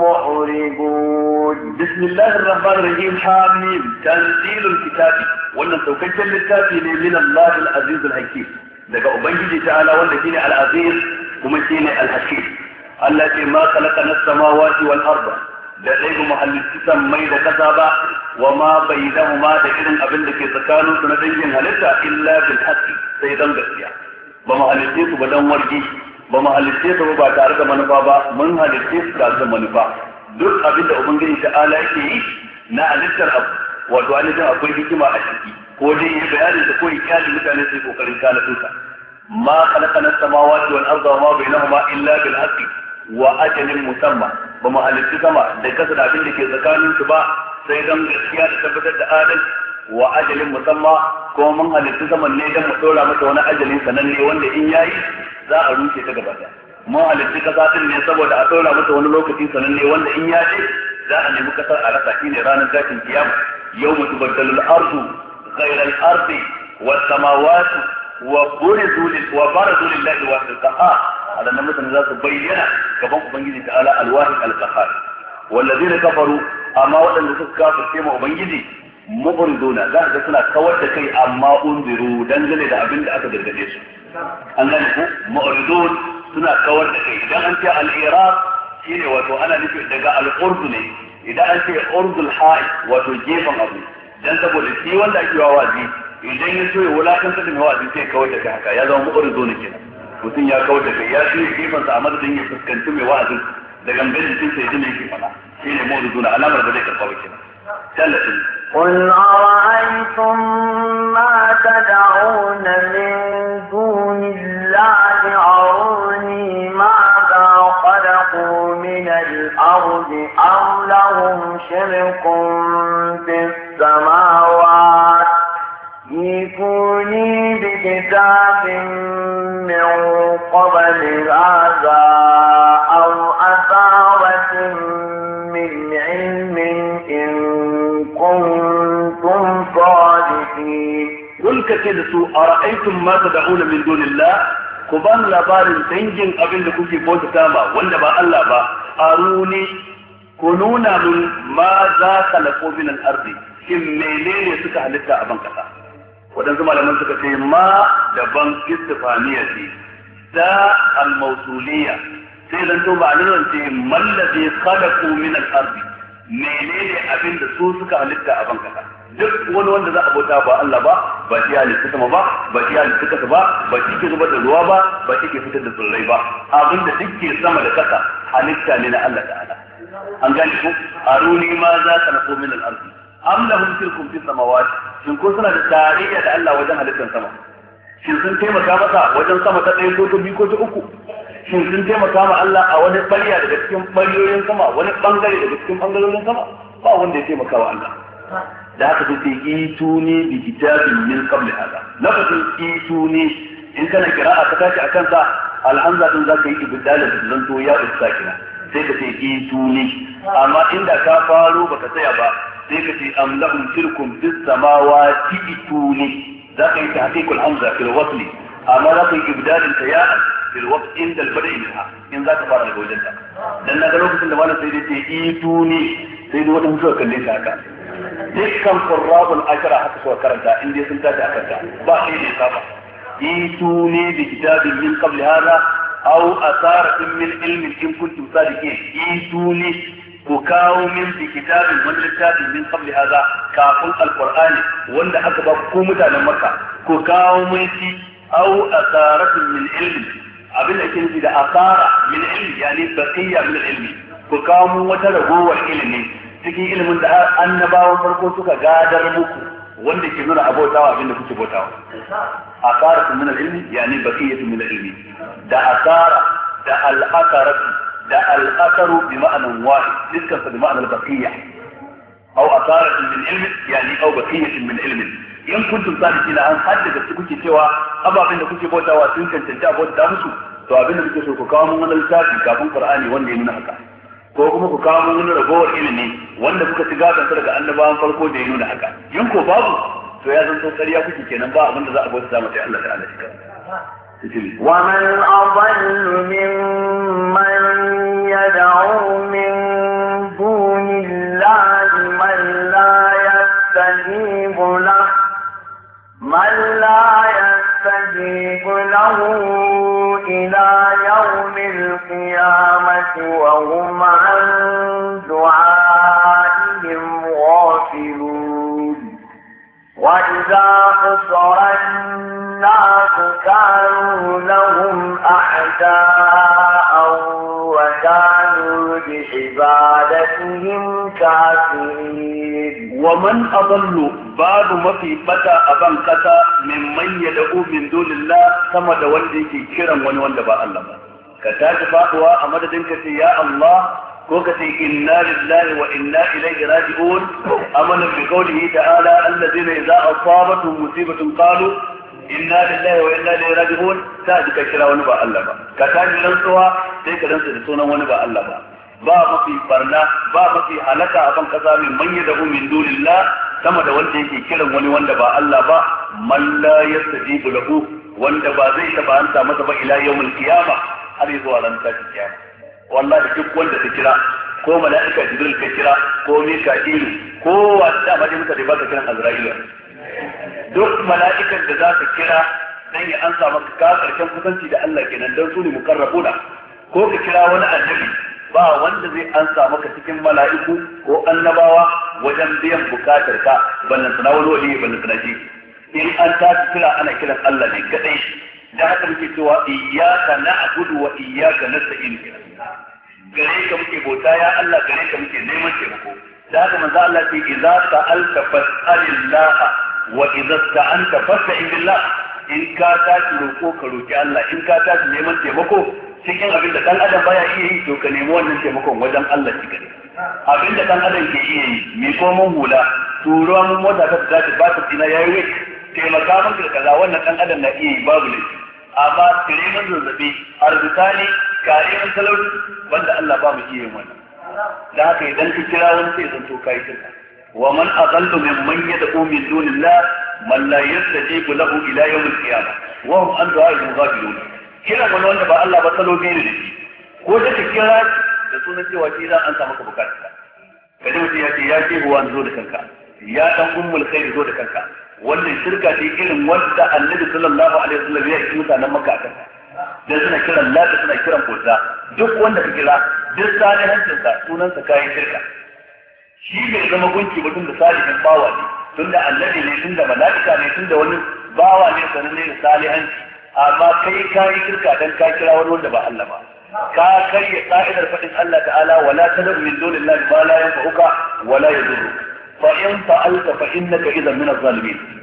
معرضون بسم الله الرحمن الرحيم حميم تنزيل الكتاب wannan saukakken littafi ne min Allah al-Aziz al-Hakim daga ubangiji ta'ala wanda shine al-Aziz kuma shine al-Hakim Allah ce ma khalaqana as-samawati wal arda da dai mu halitta mai da kasa ba wa ma bainahuma da irin abin da ke tsakanin su na dangin halitta illa bil haqqi sai dan gaskiya ba mu halitta su ba dan wargi ba mu halitta su ba tare da manufa ba mun halitta su tare da manufa duk abin da ubangiji ta'ala yake yi na halittar abu wato ainihin akwai hikima a ciki ko dai yi bayanin da ko yi kyali mutane sai kokarin kana tuka ma khalaqana as-samawati wal arda wa ma bainahuma illa bil haqqi wa ajalin musamma ba mu halitta sama da kasa da abin da ke tsakanin su ba sai dan gaskiya da tabbatar da adal wa ajalin musamma ko mun halitta sama ne dan mu dora mata wani ajalin sananne wanda in yayi za a rushe ta gaba da mu halitta kasa din ne saboda a dora mata wani lokaci sananne wanda in yayi za a nemi kasar a rasa shine ranar tashin kiyama يوم تبدل الأرض غير الأرض والسماوات وبرزوا وبرزوا لله الواحد القهار على أن مثلا ذات بينا كما أبنجي تعالى الواحد القهار والذين كفروا أما وأن تكافر كما أبنجي مبرزون لا تسنى كوات كي أما أنذروا دنجل إذا أبن أكدر جديس أنه مؤردون سنى كوات كي إذا أنت الإيراد شيني وتو أنا نفع دقاء الأردن idan an ce urdul ha'i wato gefen abu dan saboda shi wanda ake wa wazi idan ya so ya wulakanta da wazi sai kawai da kai haka ya zama mu'ridu ne kenan mutum ya kawai da kai ya so gefen sa a madadin ya fuskanci mai wa'azin da gangan jikin sai jini yake fada shine mu'ridu na alamar da zai karɓa kenan tallafi قل أرأيتم ما تدعون من دون الله أروني ماذا خلقوا من الأرض أم لهم شرك في السماوات ائتوني بكتاب من قبل هذا أو أثارة من علم إن كنتم صادقين قل كتدسوا أرأيتم ما تدعون من دون الله كبان لبارن تنجن أبن لكوكي بوت تاما وانبا الله با أروني كنونا من ماذا خلقوا من الأرض كم ميلين يسكى لتا أبن كتا ودن زمان لمن سكى ما دبن استفانية دا الموصولية سيدان توبا عنوان ما الذي خلقوا من الأرض menene abin da su suka halitta a bankasa duk wani wanda za a bauta ba Allah ba ba shi halitta sama ba ba shi halitta kasa ba ba shi ke zubar da ruwa ba ba shi ke fitar da tsirrai ba abin da duk ke sama da kasa halitta ne na Allah ta'ala an gane ku aruni ma za ka nafo min al-ardi am lahum shirkun fi samawati shin ko suna da tarayya da Allah wajen halittar sama shin sun taimaka masa wajen sama ta ɗaya ko ta biyu ko ta uku shin sun taimaka ma Allah a wani ɓarya daga cikin ɓaryoyin sama, wani ɓangare daga cikin ɓangarorin sama? Ba wanda ya taimaka wa Allah. Da haka sai sai ituni bi kitabin min qabli hada. Lafazin ituni in kana kira'a ka tashi akan sa alhamza din zaka yi ibdala da zanto ya ustakina sai ka ce ituni. Amma inda ka faro baka tsaya ba sai ka ce am lahum shirkum bis samawati ituni, zaka yi tahqiqul hamza fil wasli amma zaka yi ibdalin ta ya fil waqt inda al-bada'i minha in zaka fara daga wajen ta. Dan na ga lokacin da malam sai dai ce ituni sai dai wadansu suka kalle ta haka. Dukkan qurra'ul ashra haka suka karanta in dai sun tashi akan ta ba sai dai saba. ituni bi kitabin min qabl hada aw asaratin min ilmin in kuntum sadiqin. ituni ku kawo min bi kitabin wani littafin min qabl hada kafin alqur'ani wanda aka ba ku mutanen makka ku kawo min shi aw asaratin min ilmin. abin da ke nufi da asara min ilmi yani baqiya min ilmi, ku kawo mun wata ragowar ilimi cikin ilimin da annabawan farko suka gadar muku wanda ke nuna abotawa abin da kuke botawa. Asara min ilmi yani baqiyatu min ilmi. Da asara da al-asaratu da al-asaru bi ma'anan wahid dukkan su bi ma'anar baqiya aw asaratu min ilmi yani aw baqiyatu min ilmi. In kuntum sadiqina an haddada su kuke cewa ababen da kuke bautawa sun cancanta abota musu, to abin da kuke so ku kawo mun wani littafi kafin Qur'ani wanda ya nuna haka, ko kuma ku kawo mun wani ragowar ilimi wanda kuka ci gadon sa daga annabawan farko da ya nuna haka. In ko babu to ya zanto ƙarya kuke kenan, ba abin da za a bauta masa Allah ta'ala shi kansa. ومن أضل ممن يدعو من دون الله من لا يستجيب له من لا يستجيب له إلى يوم القيامة وهم عن دعائهم غافلون. وإذا حشر الناس كانوا لهم أعداء وكانوا بعبادتهم كافرين. ومن أضل باب ما في بتا أبان كتا ممن يدعو من دون الله كما دولي في كرم ونوان دبا الله كتاج فاتوا أمددن كتي يا الله كوكتي إنا لله وإنا إليه راجعون. أمنا بقوله تعالى الذين إذا أصابتهم مصيبة قالوا إنا لله وإنا إليه راجعون. تاج كشرا ونبا الله كتاج لنسوا تيك لنسوا لسونا ونبا الله ba mafi barna ba mafi halaka a kan kasa min manya da min dunillah sama da wanda yake kiran wani wanda ba Allah ba, man la yastajibu lahu wanda ba zai taba anta masa ba ila yawmil qiyama har zuwa ran tashin kiyama. wallahi duk wanda ka kira ko mala'ika jibril ka kira ko mika'il ko wanda ma dai muka da baka kiran azra'ilu, duk mala'ikan da za ka kira dan ya ansa maka ka karshen kusanci da Allah kenan dan su ne mukarrabuna, ko ka kira wani annabi ba wanda zai ansa maka cikin mala'iku ko annabawa wajen biyan bukatar ka ballan sana wani wali ballan sana shi. In an tafi kira ana kiran Allah ne kadai, da haka muke cewa iyyaka na'budu wa iyyaka nasta'in. Gare ka muke bauta ya Allah, gare ka muke neman taimako. Da haka manzo Allah ce idza sa'alta fas'alillah wa idza sta'anta fasta'in billah. In ka tashi roko ka roki Allah, in ka tashi neman taimako cikin abin da dan adam baya iya yi to ka nemi wannan taimakon wajen Allah shi kadai. Abin da dan adam ke iya yi mi ko mun hula turo mun mota ta tashi ba ta tina yayi wai taimaka mun da kaza wannan dan adam na iya yi babu ne. Amma kire mun zazzabi arzikani kare mun talauci wanda Allah ba mu iya yin wannan. Da haka idan ka kira wani sai zan to kai shirka. Wa man adallu mimman yad'u min dunillah man la yastajibu lahu ila yawm al-qiyamah wa hum an du'a'ihim ghafilun. Kira wani wanda ba Allah ba salo biyu ne, ko da ka kira da sunan cewa shi za an samu ka bukata. Kaje mutum ya ce ya ce huwa zo da kanka, ya dan ummul khair zo da kanka. Wannan shirka ce irin wanda Annabi sallallahu alaihi wasallam ya yi mutanen Makka kan. Dan suna kiran lata suna kiran Uzza, duk wanda ka kira duk salihancin sa sunan sa kai shirka. Shi bai zama gunki ba tun da salihin bawa ne, tunda Annabi ne, tunda mala'ika ne, tunda wani bawa ne sananne da salihanci. Amma kai ka yi shirka dan ka kira wani wanda ba Allah ba, ka karya ka'idar faɗin Allah ta'ala wala tad'u min dunillahi ma la yanfa'uka wala yadurruka fa in fa'alta fa innaka idhan min adh-dhalimin.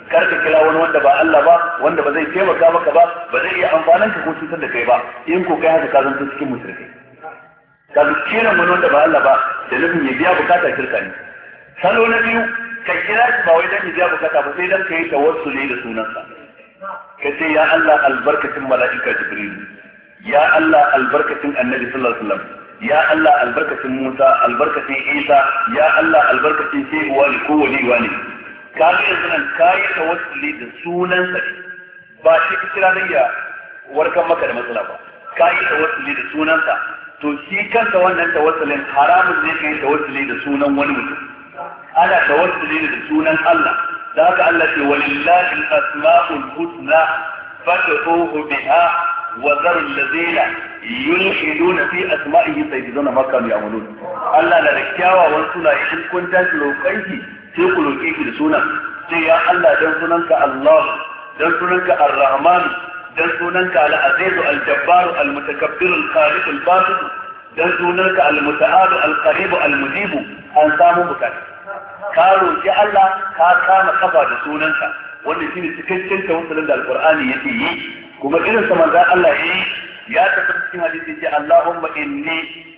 kar ka kira wani wanda ba Allah ba, wanda ba zai taimaka maka ba, ba zai iya amfanin ka ko cutar da kai ba, in ko kai haka ka zanto cikin mushrikai. Ka bi kiran wani wanda ba Allah ba da nufin ya biya bukata shirka ne. Salo na biyu, ka kira shi ba wai dan ya biya bukata ba sai dan ka yi tawassuli da sunansa. Ka ce ya Allah albarkacin mala'ika Jibril, ya Allah albarkacin Annabi sallallahu alaihi wasallam, ya Allah albarkacin Musa, albarkacin Isa, ya Allah albarkacin Shehu wani ko wali wani. Ka ga yanzu nan ka yi tawassuli da sunansa ba shi ka kira dan ya warkar maka da matsala ba. Ka yi tawassuli da sunansa, to shi kanka wannan tawassulin haramun ne ka yi tawassuli da sunan wani mutum. Ana tawassuli da sunan Allah. Da haka Allah ce walillahi al-asma'ul husna fad'uhu biha wa dharu alladhina yulhiduna fi asma'ihi sayajiduna ma kanu ya'malun. Allah na da kyawawan sunaye in kun tashi roƙonki sai ku roƙe ki da sunan. Sai ya Allah dan sunanka Allah, dan sunanka Ar-Rahman, dan sunanka Al-Aziz Al-Jabbar Al-Mutakabbir Al-Khaliq Al-Basit, dan sunanka Al-Muta'al Al-Qarib Al-Mujib, an samu bukata. Ka roƙi Allah ka kama kafa da sunanka, wanda shine cikakken tawassulin da Al-Qur'ani yake yi, kuma irin sa manzon Allah yayi ya tafi cikin hadisi ce Allahumma inni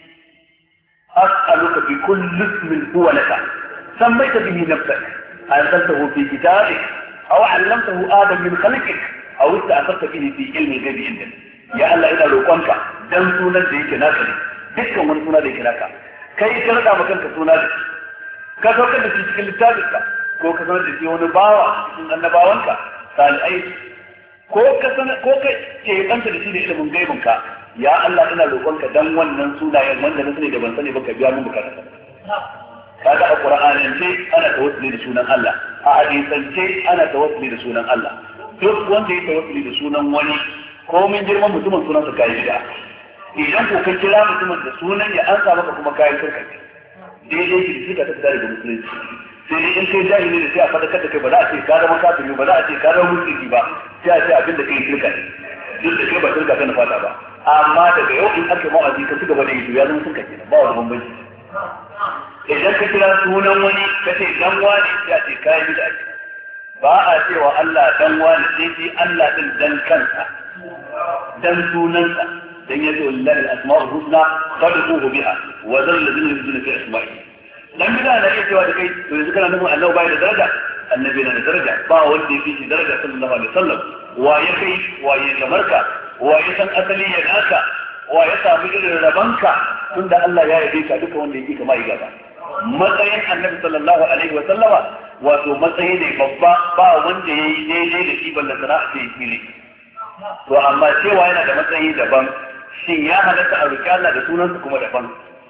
as'aluka bi kulli ismin huwa laka sammaita bihi nafsak anzaltahu fi kitabik aw 'allamtahu adam min khalqik aw ista'sarta bihi fi ilmi al-ghaibi indak. Ya Allah ina roƙonka dan sunan da yake naka ne, dukkan wani suna da yake naka kai ka rada maka kanka suna da ka saukar da shi cikin littafinka ko ka sanar da shi wani bawa cikin annabawanka salihai ko ka sanar ko ka ke kanta da shi da ilimin gaibinka. Ya Allah ina roƙonka dan wannan sunayen wanda na sani da ban sani ba ka biya min bukata. Kaga a Qur'anance ana tawassuli da sunan Allah, a hadisance ana tawassuli da sunan Allah. Duk wanda ya tawassuli da sunan wani ko min girman mutumin sunansa kai bid'a. Idan ko ka kira mutumin da sunan ya ansa maka kuma kai shirka daidai ki suka ta tsare da musulunci. Sai dai in kai jahili ne sai a fadakar da kai ba za a ce ka zama kafiri ba za a ce ka zama mushriki ba, sai a ce abin da kai shirka ne. Duk da kai ba shirka kana fata ba, amma daga yau in aka ma'azi ka ci gaba da yi to ya zama shirka kenan ba wani bambanci. Idan ka kira sunan wani ka ce dan wani sai a ce kai bid'a. Ba a cewa Allah dan wani sai shi Allah din dan kansa, dan sunansa. dan yace wallahi al-asma'ul husna fad'uhu biha wa dhal ladina yuzuna fi asma'i. Dan bida da yake cewa da kai to yanzu kana nufin Allah bai da daraja, annabi na da daraja, ba wanda yake shi daraja sallallahu alaihi wasallam. Wa ya kai wa ya kamarka wa ya san asali ya naka wa ya samu irin rabanka tunda Allah ya yabe ka duka wanda yake kama igaba. Matsayin annabi sallallahu alaihi wasallama wato matsayi ne babba, ba wanda yayi daidai da shi balla sana'a sai fili. To amma cewa yana da matsayi daban, shin ya halatta a roƙi Allah da sunansa kuma daban?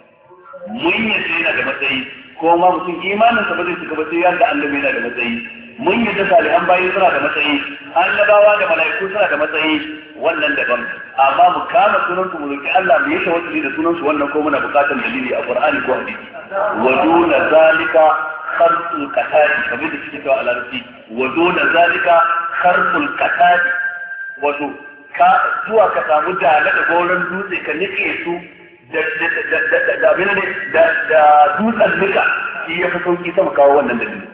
Mun yadda yana da matsayi, ko ma mutum imaninsa ba zai shiga ba sai yadda annabi yana da matsayi. Mun yadda salihan bayi suna da matsayi, annabawa da mala'iku suna da matsayi, wannan daban. Amma mu kama sunansu mu roƙi Allah mu yi tawassuli da sunansu, wannan ko muna buƙatar dalili a Qur'ani ko hadisi. Wa duna zalika kharsul qatadi, kamar da suke cewa a larabci, wa duna zalika kharsul qatadi, wato ka zuwa ka samu dala da goron dutse ka nike su da abin ne da dutsen nika shi ya fi sauki sama kawo wannan dalili.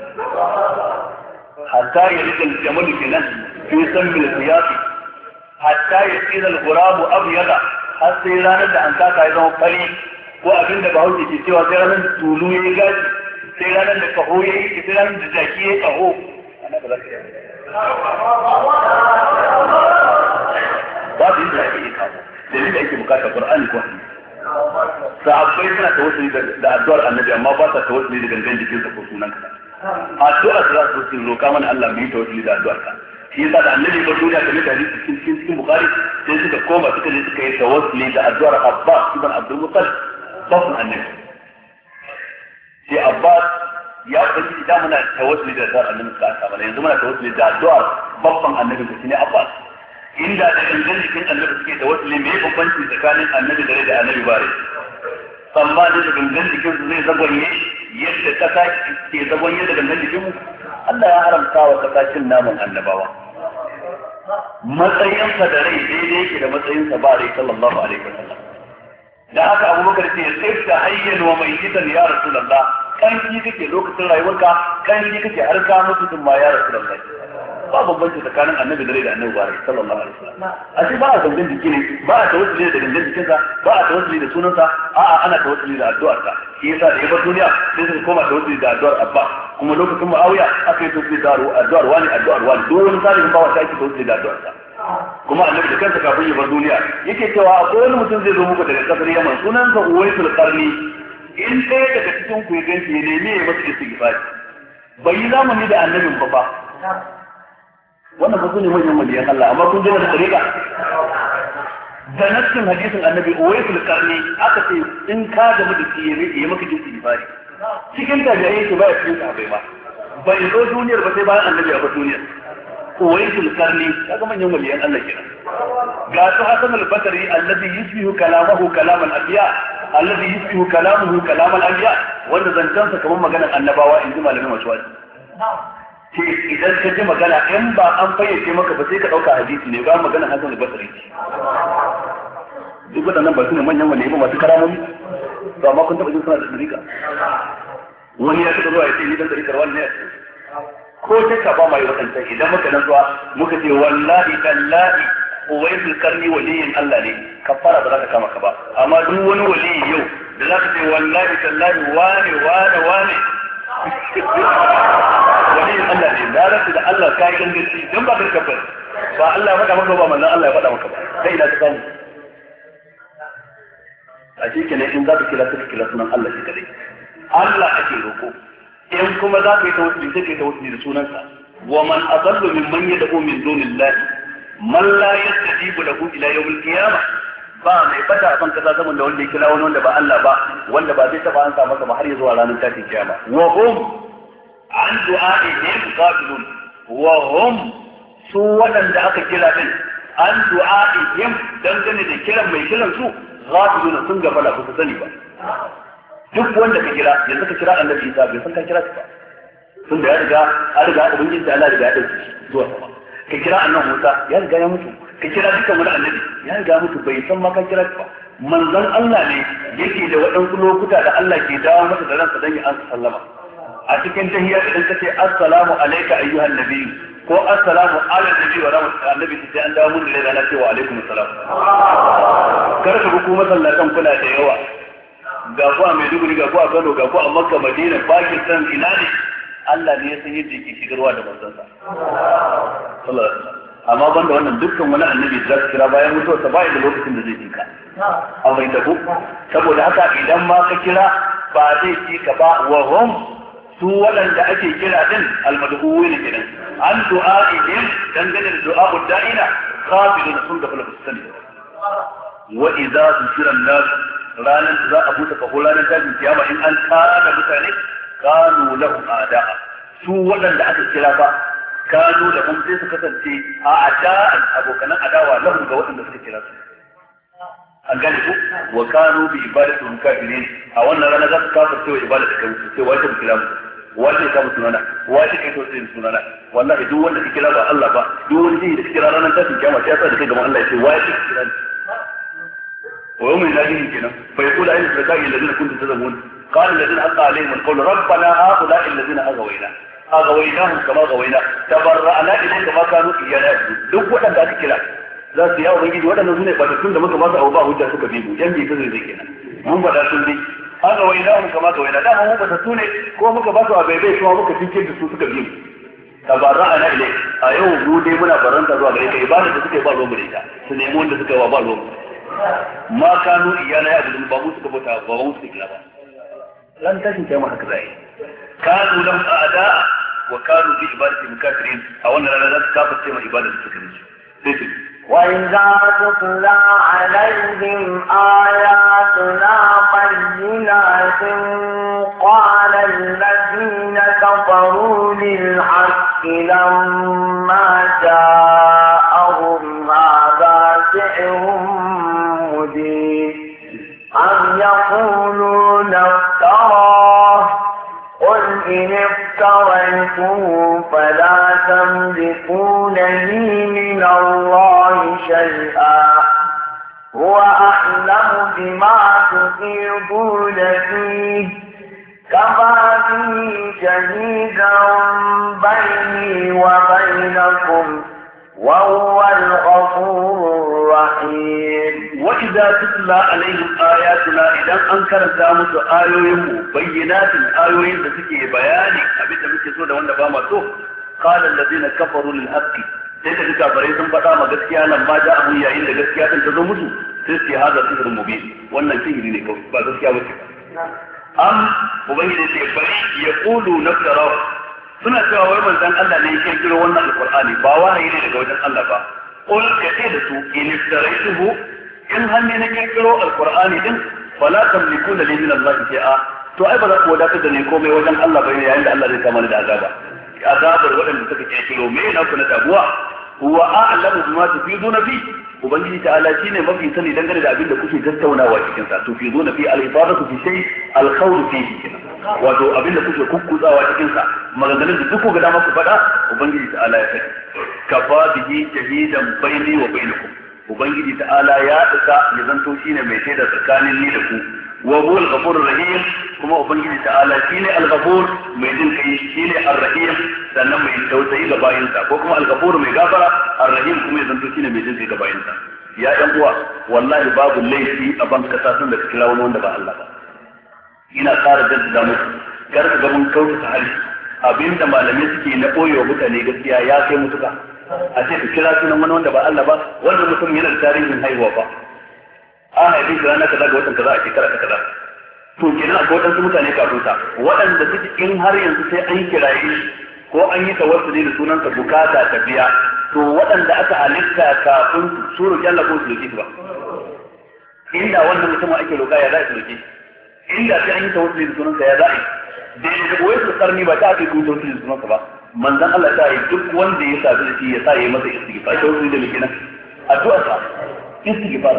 Hatta ya rika jamalu kenan fi san bil siyasi, hatta ya tsira al-gurabu abyada, har sai ranar da an kaka ya zama fari, ko abin da Bahaushe ke cewa sai ranar da tulu ya yi gaji, sai ranar da kaho ya yi, sai ranar da jaki ya yi kaho. Ana ba za ka yi babu inda ake yi kawo dalilin da ake bukatar Qur'ani ko hadisi. Sahabbai suna tawassuli da addu'ar Annabi amma ba sa tawassuli da gangan jikinsa ko sunan ka. Addu'ar da za su roƙa mana Allah mu yi tawassuli da addu'ar ka. Shi yasa da Annabi ba duniya kamar da hadisi cikin cikin cikin Bukhari sai suka koma suka je suka yi tawassuli da addu'ar Abbas ibn Abdul Muttalib babban Annabi. Sai Abbas ya faɗi idan muna tawassuli da addu'ar Annabi ka saba yanzu muna tawassuli da addu'ar babban Annabi shine Abbas. Inda da gangan jikin annabi suke da wasu lime bambanci tsakanin annabi da rai da annabi bare. Amma da gangan jikin su zai zagwanye yadda kasa ke zagwanye da gangan jikin mu. Allah ya haramta wa kasa cin naman annabawa. Matsayinsa da rai daidai yake da matsayinsa ba rai sallallahu alaihi wasallam. Da haka Abu Bakar ce tsifta hayyan wa mayyitan ya Rasulullah, kanki kake lokacin rayuwarka kanki kake har ka mutu tun ma ya rasulullahi ba bambanci tsakanin annabi da rai da annabi bare sallallahu alaihi wasallam a ce ba a gangan jiki ne ba a tawassuli da gangan jikinsa ba a tawassuli da sunansa a'a ana tawassuli da addu'arsa shi yasa da ya bar duniya sai suka koma tawassuli da addu'ar abba kuma lokacin muawiya aka yi tawassuli da addu'ar wani addu'ar wani duk wani salihin bawa sai ake tawassuli da addu'arsa kuma annabi da kansa kafin ya bar duniya yake cewa akwai wani mutum zai zo muku daga kasar Yaman sunansa Uwaisul Qarni in ɗaya daga cikin ku ya ganci ya nemi ya masa istighfari bai yi zamani da annabin ba fa wannan ba su ne manyan maliyan Allah amma kun jira da tariqa da nassin hadisin annabi Uwaisul Qarni aka ce in ka ga mutum ya ya maka istighfari cikin tabi'ai ke baya cikin sahabbai ba bai zo duniyar ba sai bayan annabi ya bar duniyar Uwaisul Qarni kaga manyan waliyan Allah kenan ga su Hasan al-Basri alladhi yusbihu kalamahu kalam al-anbiya alladhi yusbihu kalamuhu kalam al-anbiya wanda zancansa kamar maganar annabawa in ji malamin wasuwasi ce idan ka ji magana in ba an fayyace maka ba sai ka dauka hadisi ne ba maganar Hasan al-Basri duk wadannan ba su ne manyan waliyan ba masu karamomi ba ma kun taba jin suna da dariƙa wani ya taɓa zuwa ya ce ni dan dariƙar wannan ko take ba mai wadanta idan muka nan zuwa muka ce wallahi tallahi Uwaisul Qarni waliyin Allah ne kafara ba za ka kama ka ba amma duk wani waliyi yau da za ka ce wallahi tallahi wane wane wane waliyin Allah ne da rasu da Allah kai gangaci dan ba ka kafar ba Allah ya faɗa maka ba manzon Allah ya faɗa maka ba sai ina ka samu a cikin in za ka kira ka kira sunan Allah shi kadai Allah ake roko in kuma za ka yi tawassuli sai ka yi tawassuli da sunansa wa man adallu mimman yad'u min dunillahi man la yastajibu lahu ila yawmil qiyamah ba mai bada ban kaza zaman da wanda ya kira wani wanda ba Allah ba wanda ba zai taba ansa masa ba har zuwa ranar tashin kiyama wa hum an du'a'ihim ghafilun wa hum su wadanda aka kira din an du'a'ihim dangane da kiran mai kiran su ghafilun sun gaba da su sani ba duk wanda ka kira yanzu ka kira annabi Isa bai san ka kira shi ba tun da ya riga an riga ubangiji da Allah riga ya dauke shi zuwa sama ka kira annabi Musa ya riga ya mutu ka kira dukkan wani annabi ya riga ya mutu bai san ma ka kira shi ba manzon Allah ne yake da waɗansu lokuta da Allah ke dawo masa da ransa dan ya ansa sallama a cikin tahiyya idan ka ce assalamu alayka ayyuhan nabiy ko assalamu ala nabi wa rahmatullahi annabi sai an dawo mun da rana cewa alaikum assalam kar ka ku masallatan kula da yawa ga ku a Maiduguri ga ku a Kano ga ku a Makka Madina Pakistan ina ne Allah ne ya san yadda yake shigarwa da manzansa sallallahu alaihi wasallam amma banda wannan dukkan wani annabi da zaka kira bayan mutuwarsa ba da lokacin da zai jika a bai tabu saboda haka idan ma ka kira ba zai jika ba wa hum su waɗanda ake kira din almadhuwin kenan an du'a'ihim dangane da du'a'ud da'ina ghafilun sun da falaka sani wa idza zikra an-nas ranar da za a buta kaho ranar tashin kiyama in an tara mutane kanu lahum ada'a su waɗanda aka kira ba kanu da kuma sai su kasance a ada'an abokanan adawa lahum ga waɗanda suka kira su an gane ku wa kanu bi ibadatul kafirin a wannan rana za su kafa cewa ibadatu kan su sai wata kira mu wata ka mu sunana wata kai to sai sunana wallahi duk wanda ka kira ba Allah ba duk wanda ka kira ranar tashin kiyama sai ya sa da kai gaban Allah ya ce wata kira ويوم يناديهم كده فيقول أين الشركاء الذين كنتم تزعمون قال الذين حق عليهم القول ربنا هؤلاء الذين أغوينا أغويناهم كما غوينا تبرأنا إليك ما كانوا إيانا يعبدون duk waɗanda aka kira za su yawo ubangiji waɗannan sune batattun da muka ba su abu ba hujja suka bi mu yan bi ta zai kenan mun faɗa sun bi أغويناهم كما غوينا da mu batattu ne ko muka ba su abai bai kuma muka tinke da su suka bi mu tabarra'ana ilayk a yau mu dai muna baranta zuwa gare ka ibada da suka yi ba ruwan mu da ita su nemi wanda suka yi wa ba ruwan mu ma kanu iyana ya gudun babu suka bauta ba babu suka kira ba lan tashin kiyama haka zai kanu lam a'da wa kanu bi ibadati mukafirin a wannan rana za su kafirce ma ibadar da suka yi sai su wa idza tutla alaihim ayatuna bayyinatin qala alladhina kafaru lil haqqi lamma ja'ahum hadha sihrun أم يقولون افتراه قل إن افتريته فلا تملكون لي من الله شيئا هو أعلم بما تفيضون فيه كفى به شهيدا بيني وبينكم وهو الغفور الرحيم. وإذا تتلى عليهم آياتنا إذا أنكر دامت آيوهم بينات آيوهم تسكي بياني أبيت بك سودة وانا بامتو قال الذين كفروا للحق sai da duka bare sun faɗa ma gaskiya nan ma da abu yayin da gaskiya din ta zo musu sai su hada sihirin mubin wannan sihiri ne kawai ba gaskiya ba ce am ubangiji ce bari ya kulu naftara suna cewa wai manzon Allah ne ya kirkiro wannan alqur'ani ba wahayi ne daga wajen Allah ba qul ka ce da su in iftaraytuhu in hanne na kirkiro alqur'ani din fala tamlikuna li min Allah shay'a to ai ba za ku wadatar da ni komai wajen Allah ba yayin da Allah zai kama da azaba azabar waɗanda suka kirkiro me na ku na damuwa huwa a'lamu bima tufiduna fi ubangiji ta'ala shine mafi sani dangane da abin da kuke tattaunawa cikin sa tufiduna fi al-ifadatu fi shay al-qawl fihi wato abin da kuke kukkutsawa cikin sa maganganun da duk ga dama ku faɗa ubangiji ta'ala ya sani kafa bihi shahidan baini wa bainakum ubangiji ta'ala ya tsaka ya zanto shine mai shaida tsakanin ni da ku wa huwa al-ghafurur rahim kuma ubangiji ta'ala shine al-ghafur mai jin kai shine ar-rahim sannan mai tausayi ga bayinsa ko kuma al-ghafur mai gafara ar-rahim kuma yanzu shine mai jin kai ga bayinsa ya ɗan uwa wallahi babu laifi a ban kasa sun da kira wani wanda ba Allah ba ina ƙara jaddada muku kar ka ga mun kauta hali abinda malamai suke na boyewa mutane gaskiya ya kai mutuka a ce ka kira sunan wani wanda ba Allah ba wannan mutum yana da tarihin haihuwa ba a haifi shi ranar kaza ga watan kaza a shekara ta kaza to kenan akwai waɗansu mutane kafin sa waɗanda suke in har yanzu sai an kiraye shi ko an yi tawassuli da sunansa bukata ta biya to waɗanda aka halitta kafin su roƙi Allah ko su roƙi ba inda wannan mutum ake roƙa ya za su roƙi inda sai an yi tawassuli da sunansa ya za a yi da ya zaɓo ya karni ba ta ake kuma tawassuli da sunansa ba manzon Allah ta yi duk wanda ya sa da shi ya sa ya yi masa istighfar tawassuli da mikina addu'a sa istighfar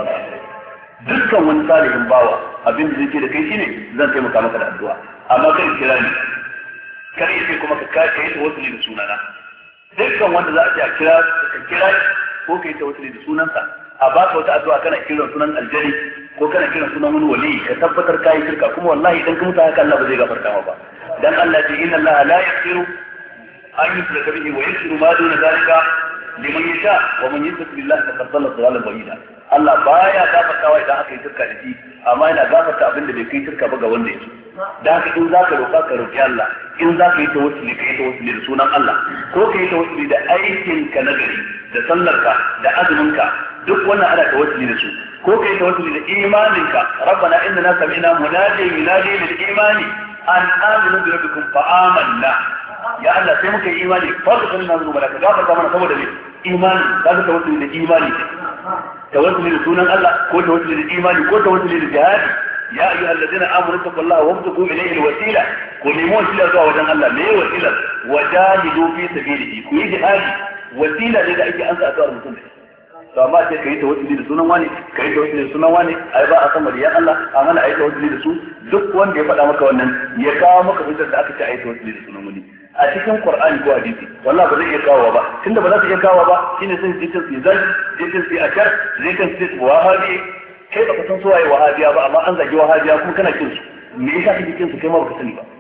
dukkan wani salihin bawa abin da zai ce da kai shine zan taimaka maka da addu'a amma kai kira ni kar ya ce kuma ka kace yi tawassuli da sunana dukkan wanda za a ce a kira ka kira ko kai tawassuli da sunansa a baka wata addu'a kana kiran sunan aljani ko kana kiran sunan wani wali ka tabbatar kai shirka kuma wallahi idan ka mutu haka Allah ba zai gafarta ma ba dan Allah ce inna Allah la yaghfiru an yushraka bihi wa yaghfiru ma duna zalika liman yasha wa man yushrik billahi faqad dhalla dhalalan ba'ida Allah baya gafartawa idan aka yi shirka da shi amma yana gafarta abin da bai kai shirka ba ga wanda yake da haka in zaka roƙa ka roƙi Allah in zaka yi tawassuli ka yi tawassuli da sunan Allah ko ka yi tawassuli da aikin ka na gari da sallarka da azumin ka duk wannan ana tawassuli da su ko ka yi tawassuli da imanin ka rabbana innana sami'na munadiyan yunadi lil imani an aminu bi rabbikum fa amanna ya Allah sai muka yi imani farko na zuwa ka gafarta mana saboda me imani kaga tawassuli da imani tawassuli da sunan Allah ko tawassuli da imani ko tawassuli da jihadi ya ayyuhal ladina amanu taqullaha wabtagu ilayhi alwasila ko nemo wasila zuwa wajen Allah me wasila wajahidu fi sabilihi ku yi jihadi wasila ne da ake ansa a tsawar mutum to amma sai kai tawassuli da sunan wani kai tawassuli da sunan wani ai ba a san mariyan Allah amma na ai tawassuli da su duk wanda ya faɗa maka wannan ya kawo maka hujjar da aka ce ai tawassuli da sunan wani a cikin Qur'ani ko hadisi wallahi ba zai iya kawo ba tunda ba za su iya kawo ba shine sai su ce zai sai su akar zai kan sai wahabi kai baka san suwaye wahabiya ba amma an zagi wahabiya kuma kana kin su me yasa kake kin su kai ma baka sani ba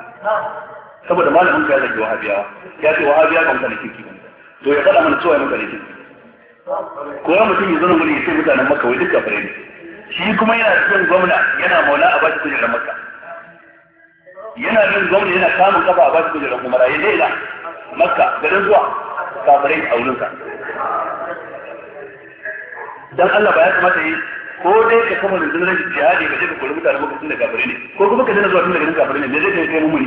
saboda malamin ka ya zagi wahabiya ya ce wahabiya ban kana kinki to ya faɗa mana suwaye maka ne kinki ko ya mutum ya zo nan ya ce mutanen Makka wai duka fare ne shi kuma yana cikin gwamna yana maula a bashi kujerar Makka yana bin gwamna yana samun kafa a bashi kujerar Umara ya daina Makka garin zuwa kafirai a wurinsa dan Allah ba ya kamata yi ko dai ka kama da zunar jihadi ka je ka kori mutane maka tun da kafirai ne ko kuma ka dena zuwa tun da garin kafirai ne me zai kai mummuni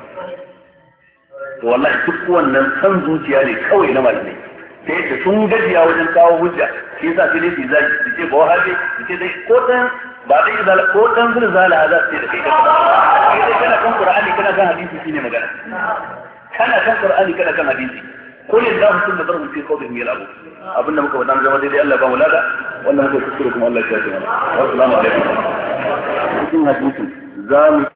to wallahi duk wannan san zuciya ne kawai na malamai ta yadda sun gajiya wajen kawo hujja shi yasa sai dai su zagi su ce ba wahabi su ce dai ko dan ba dai izala ko dan zuri zala za su ce da kai kai dai kana kan Qur'ani kana kan hadisi shine magana kana kan Qur'ani kana kan hadisi قل الله ثم ضرب في قوله يلعبون abinda muka faɗa zama daidai Allah ba mu lada wannan muka kuskure kuma Allah ya shafe mana assalamu alaikum cikin hadisin zamu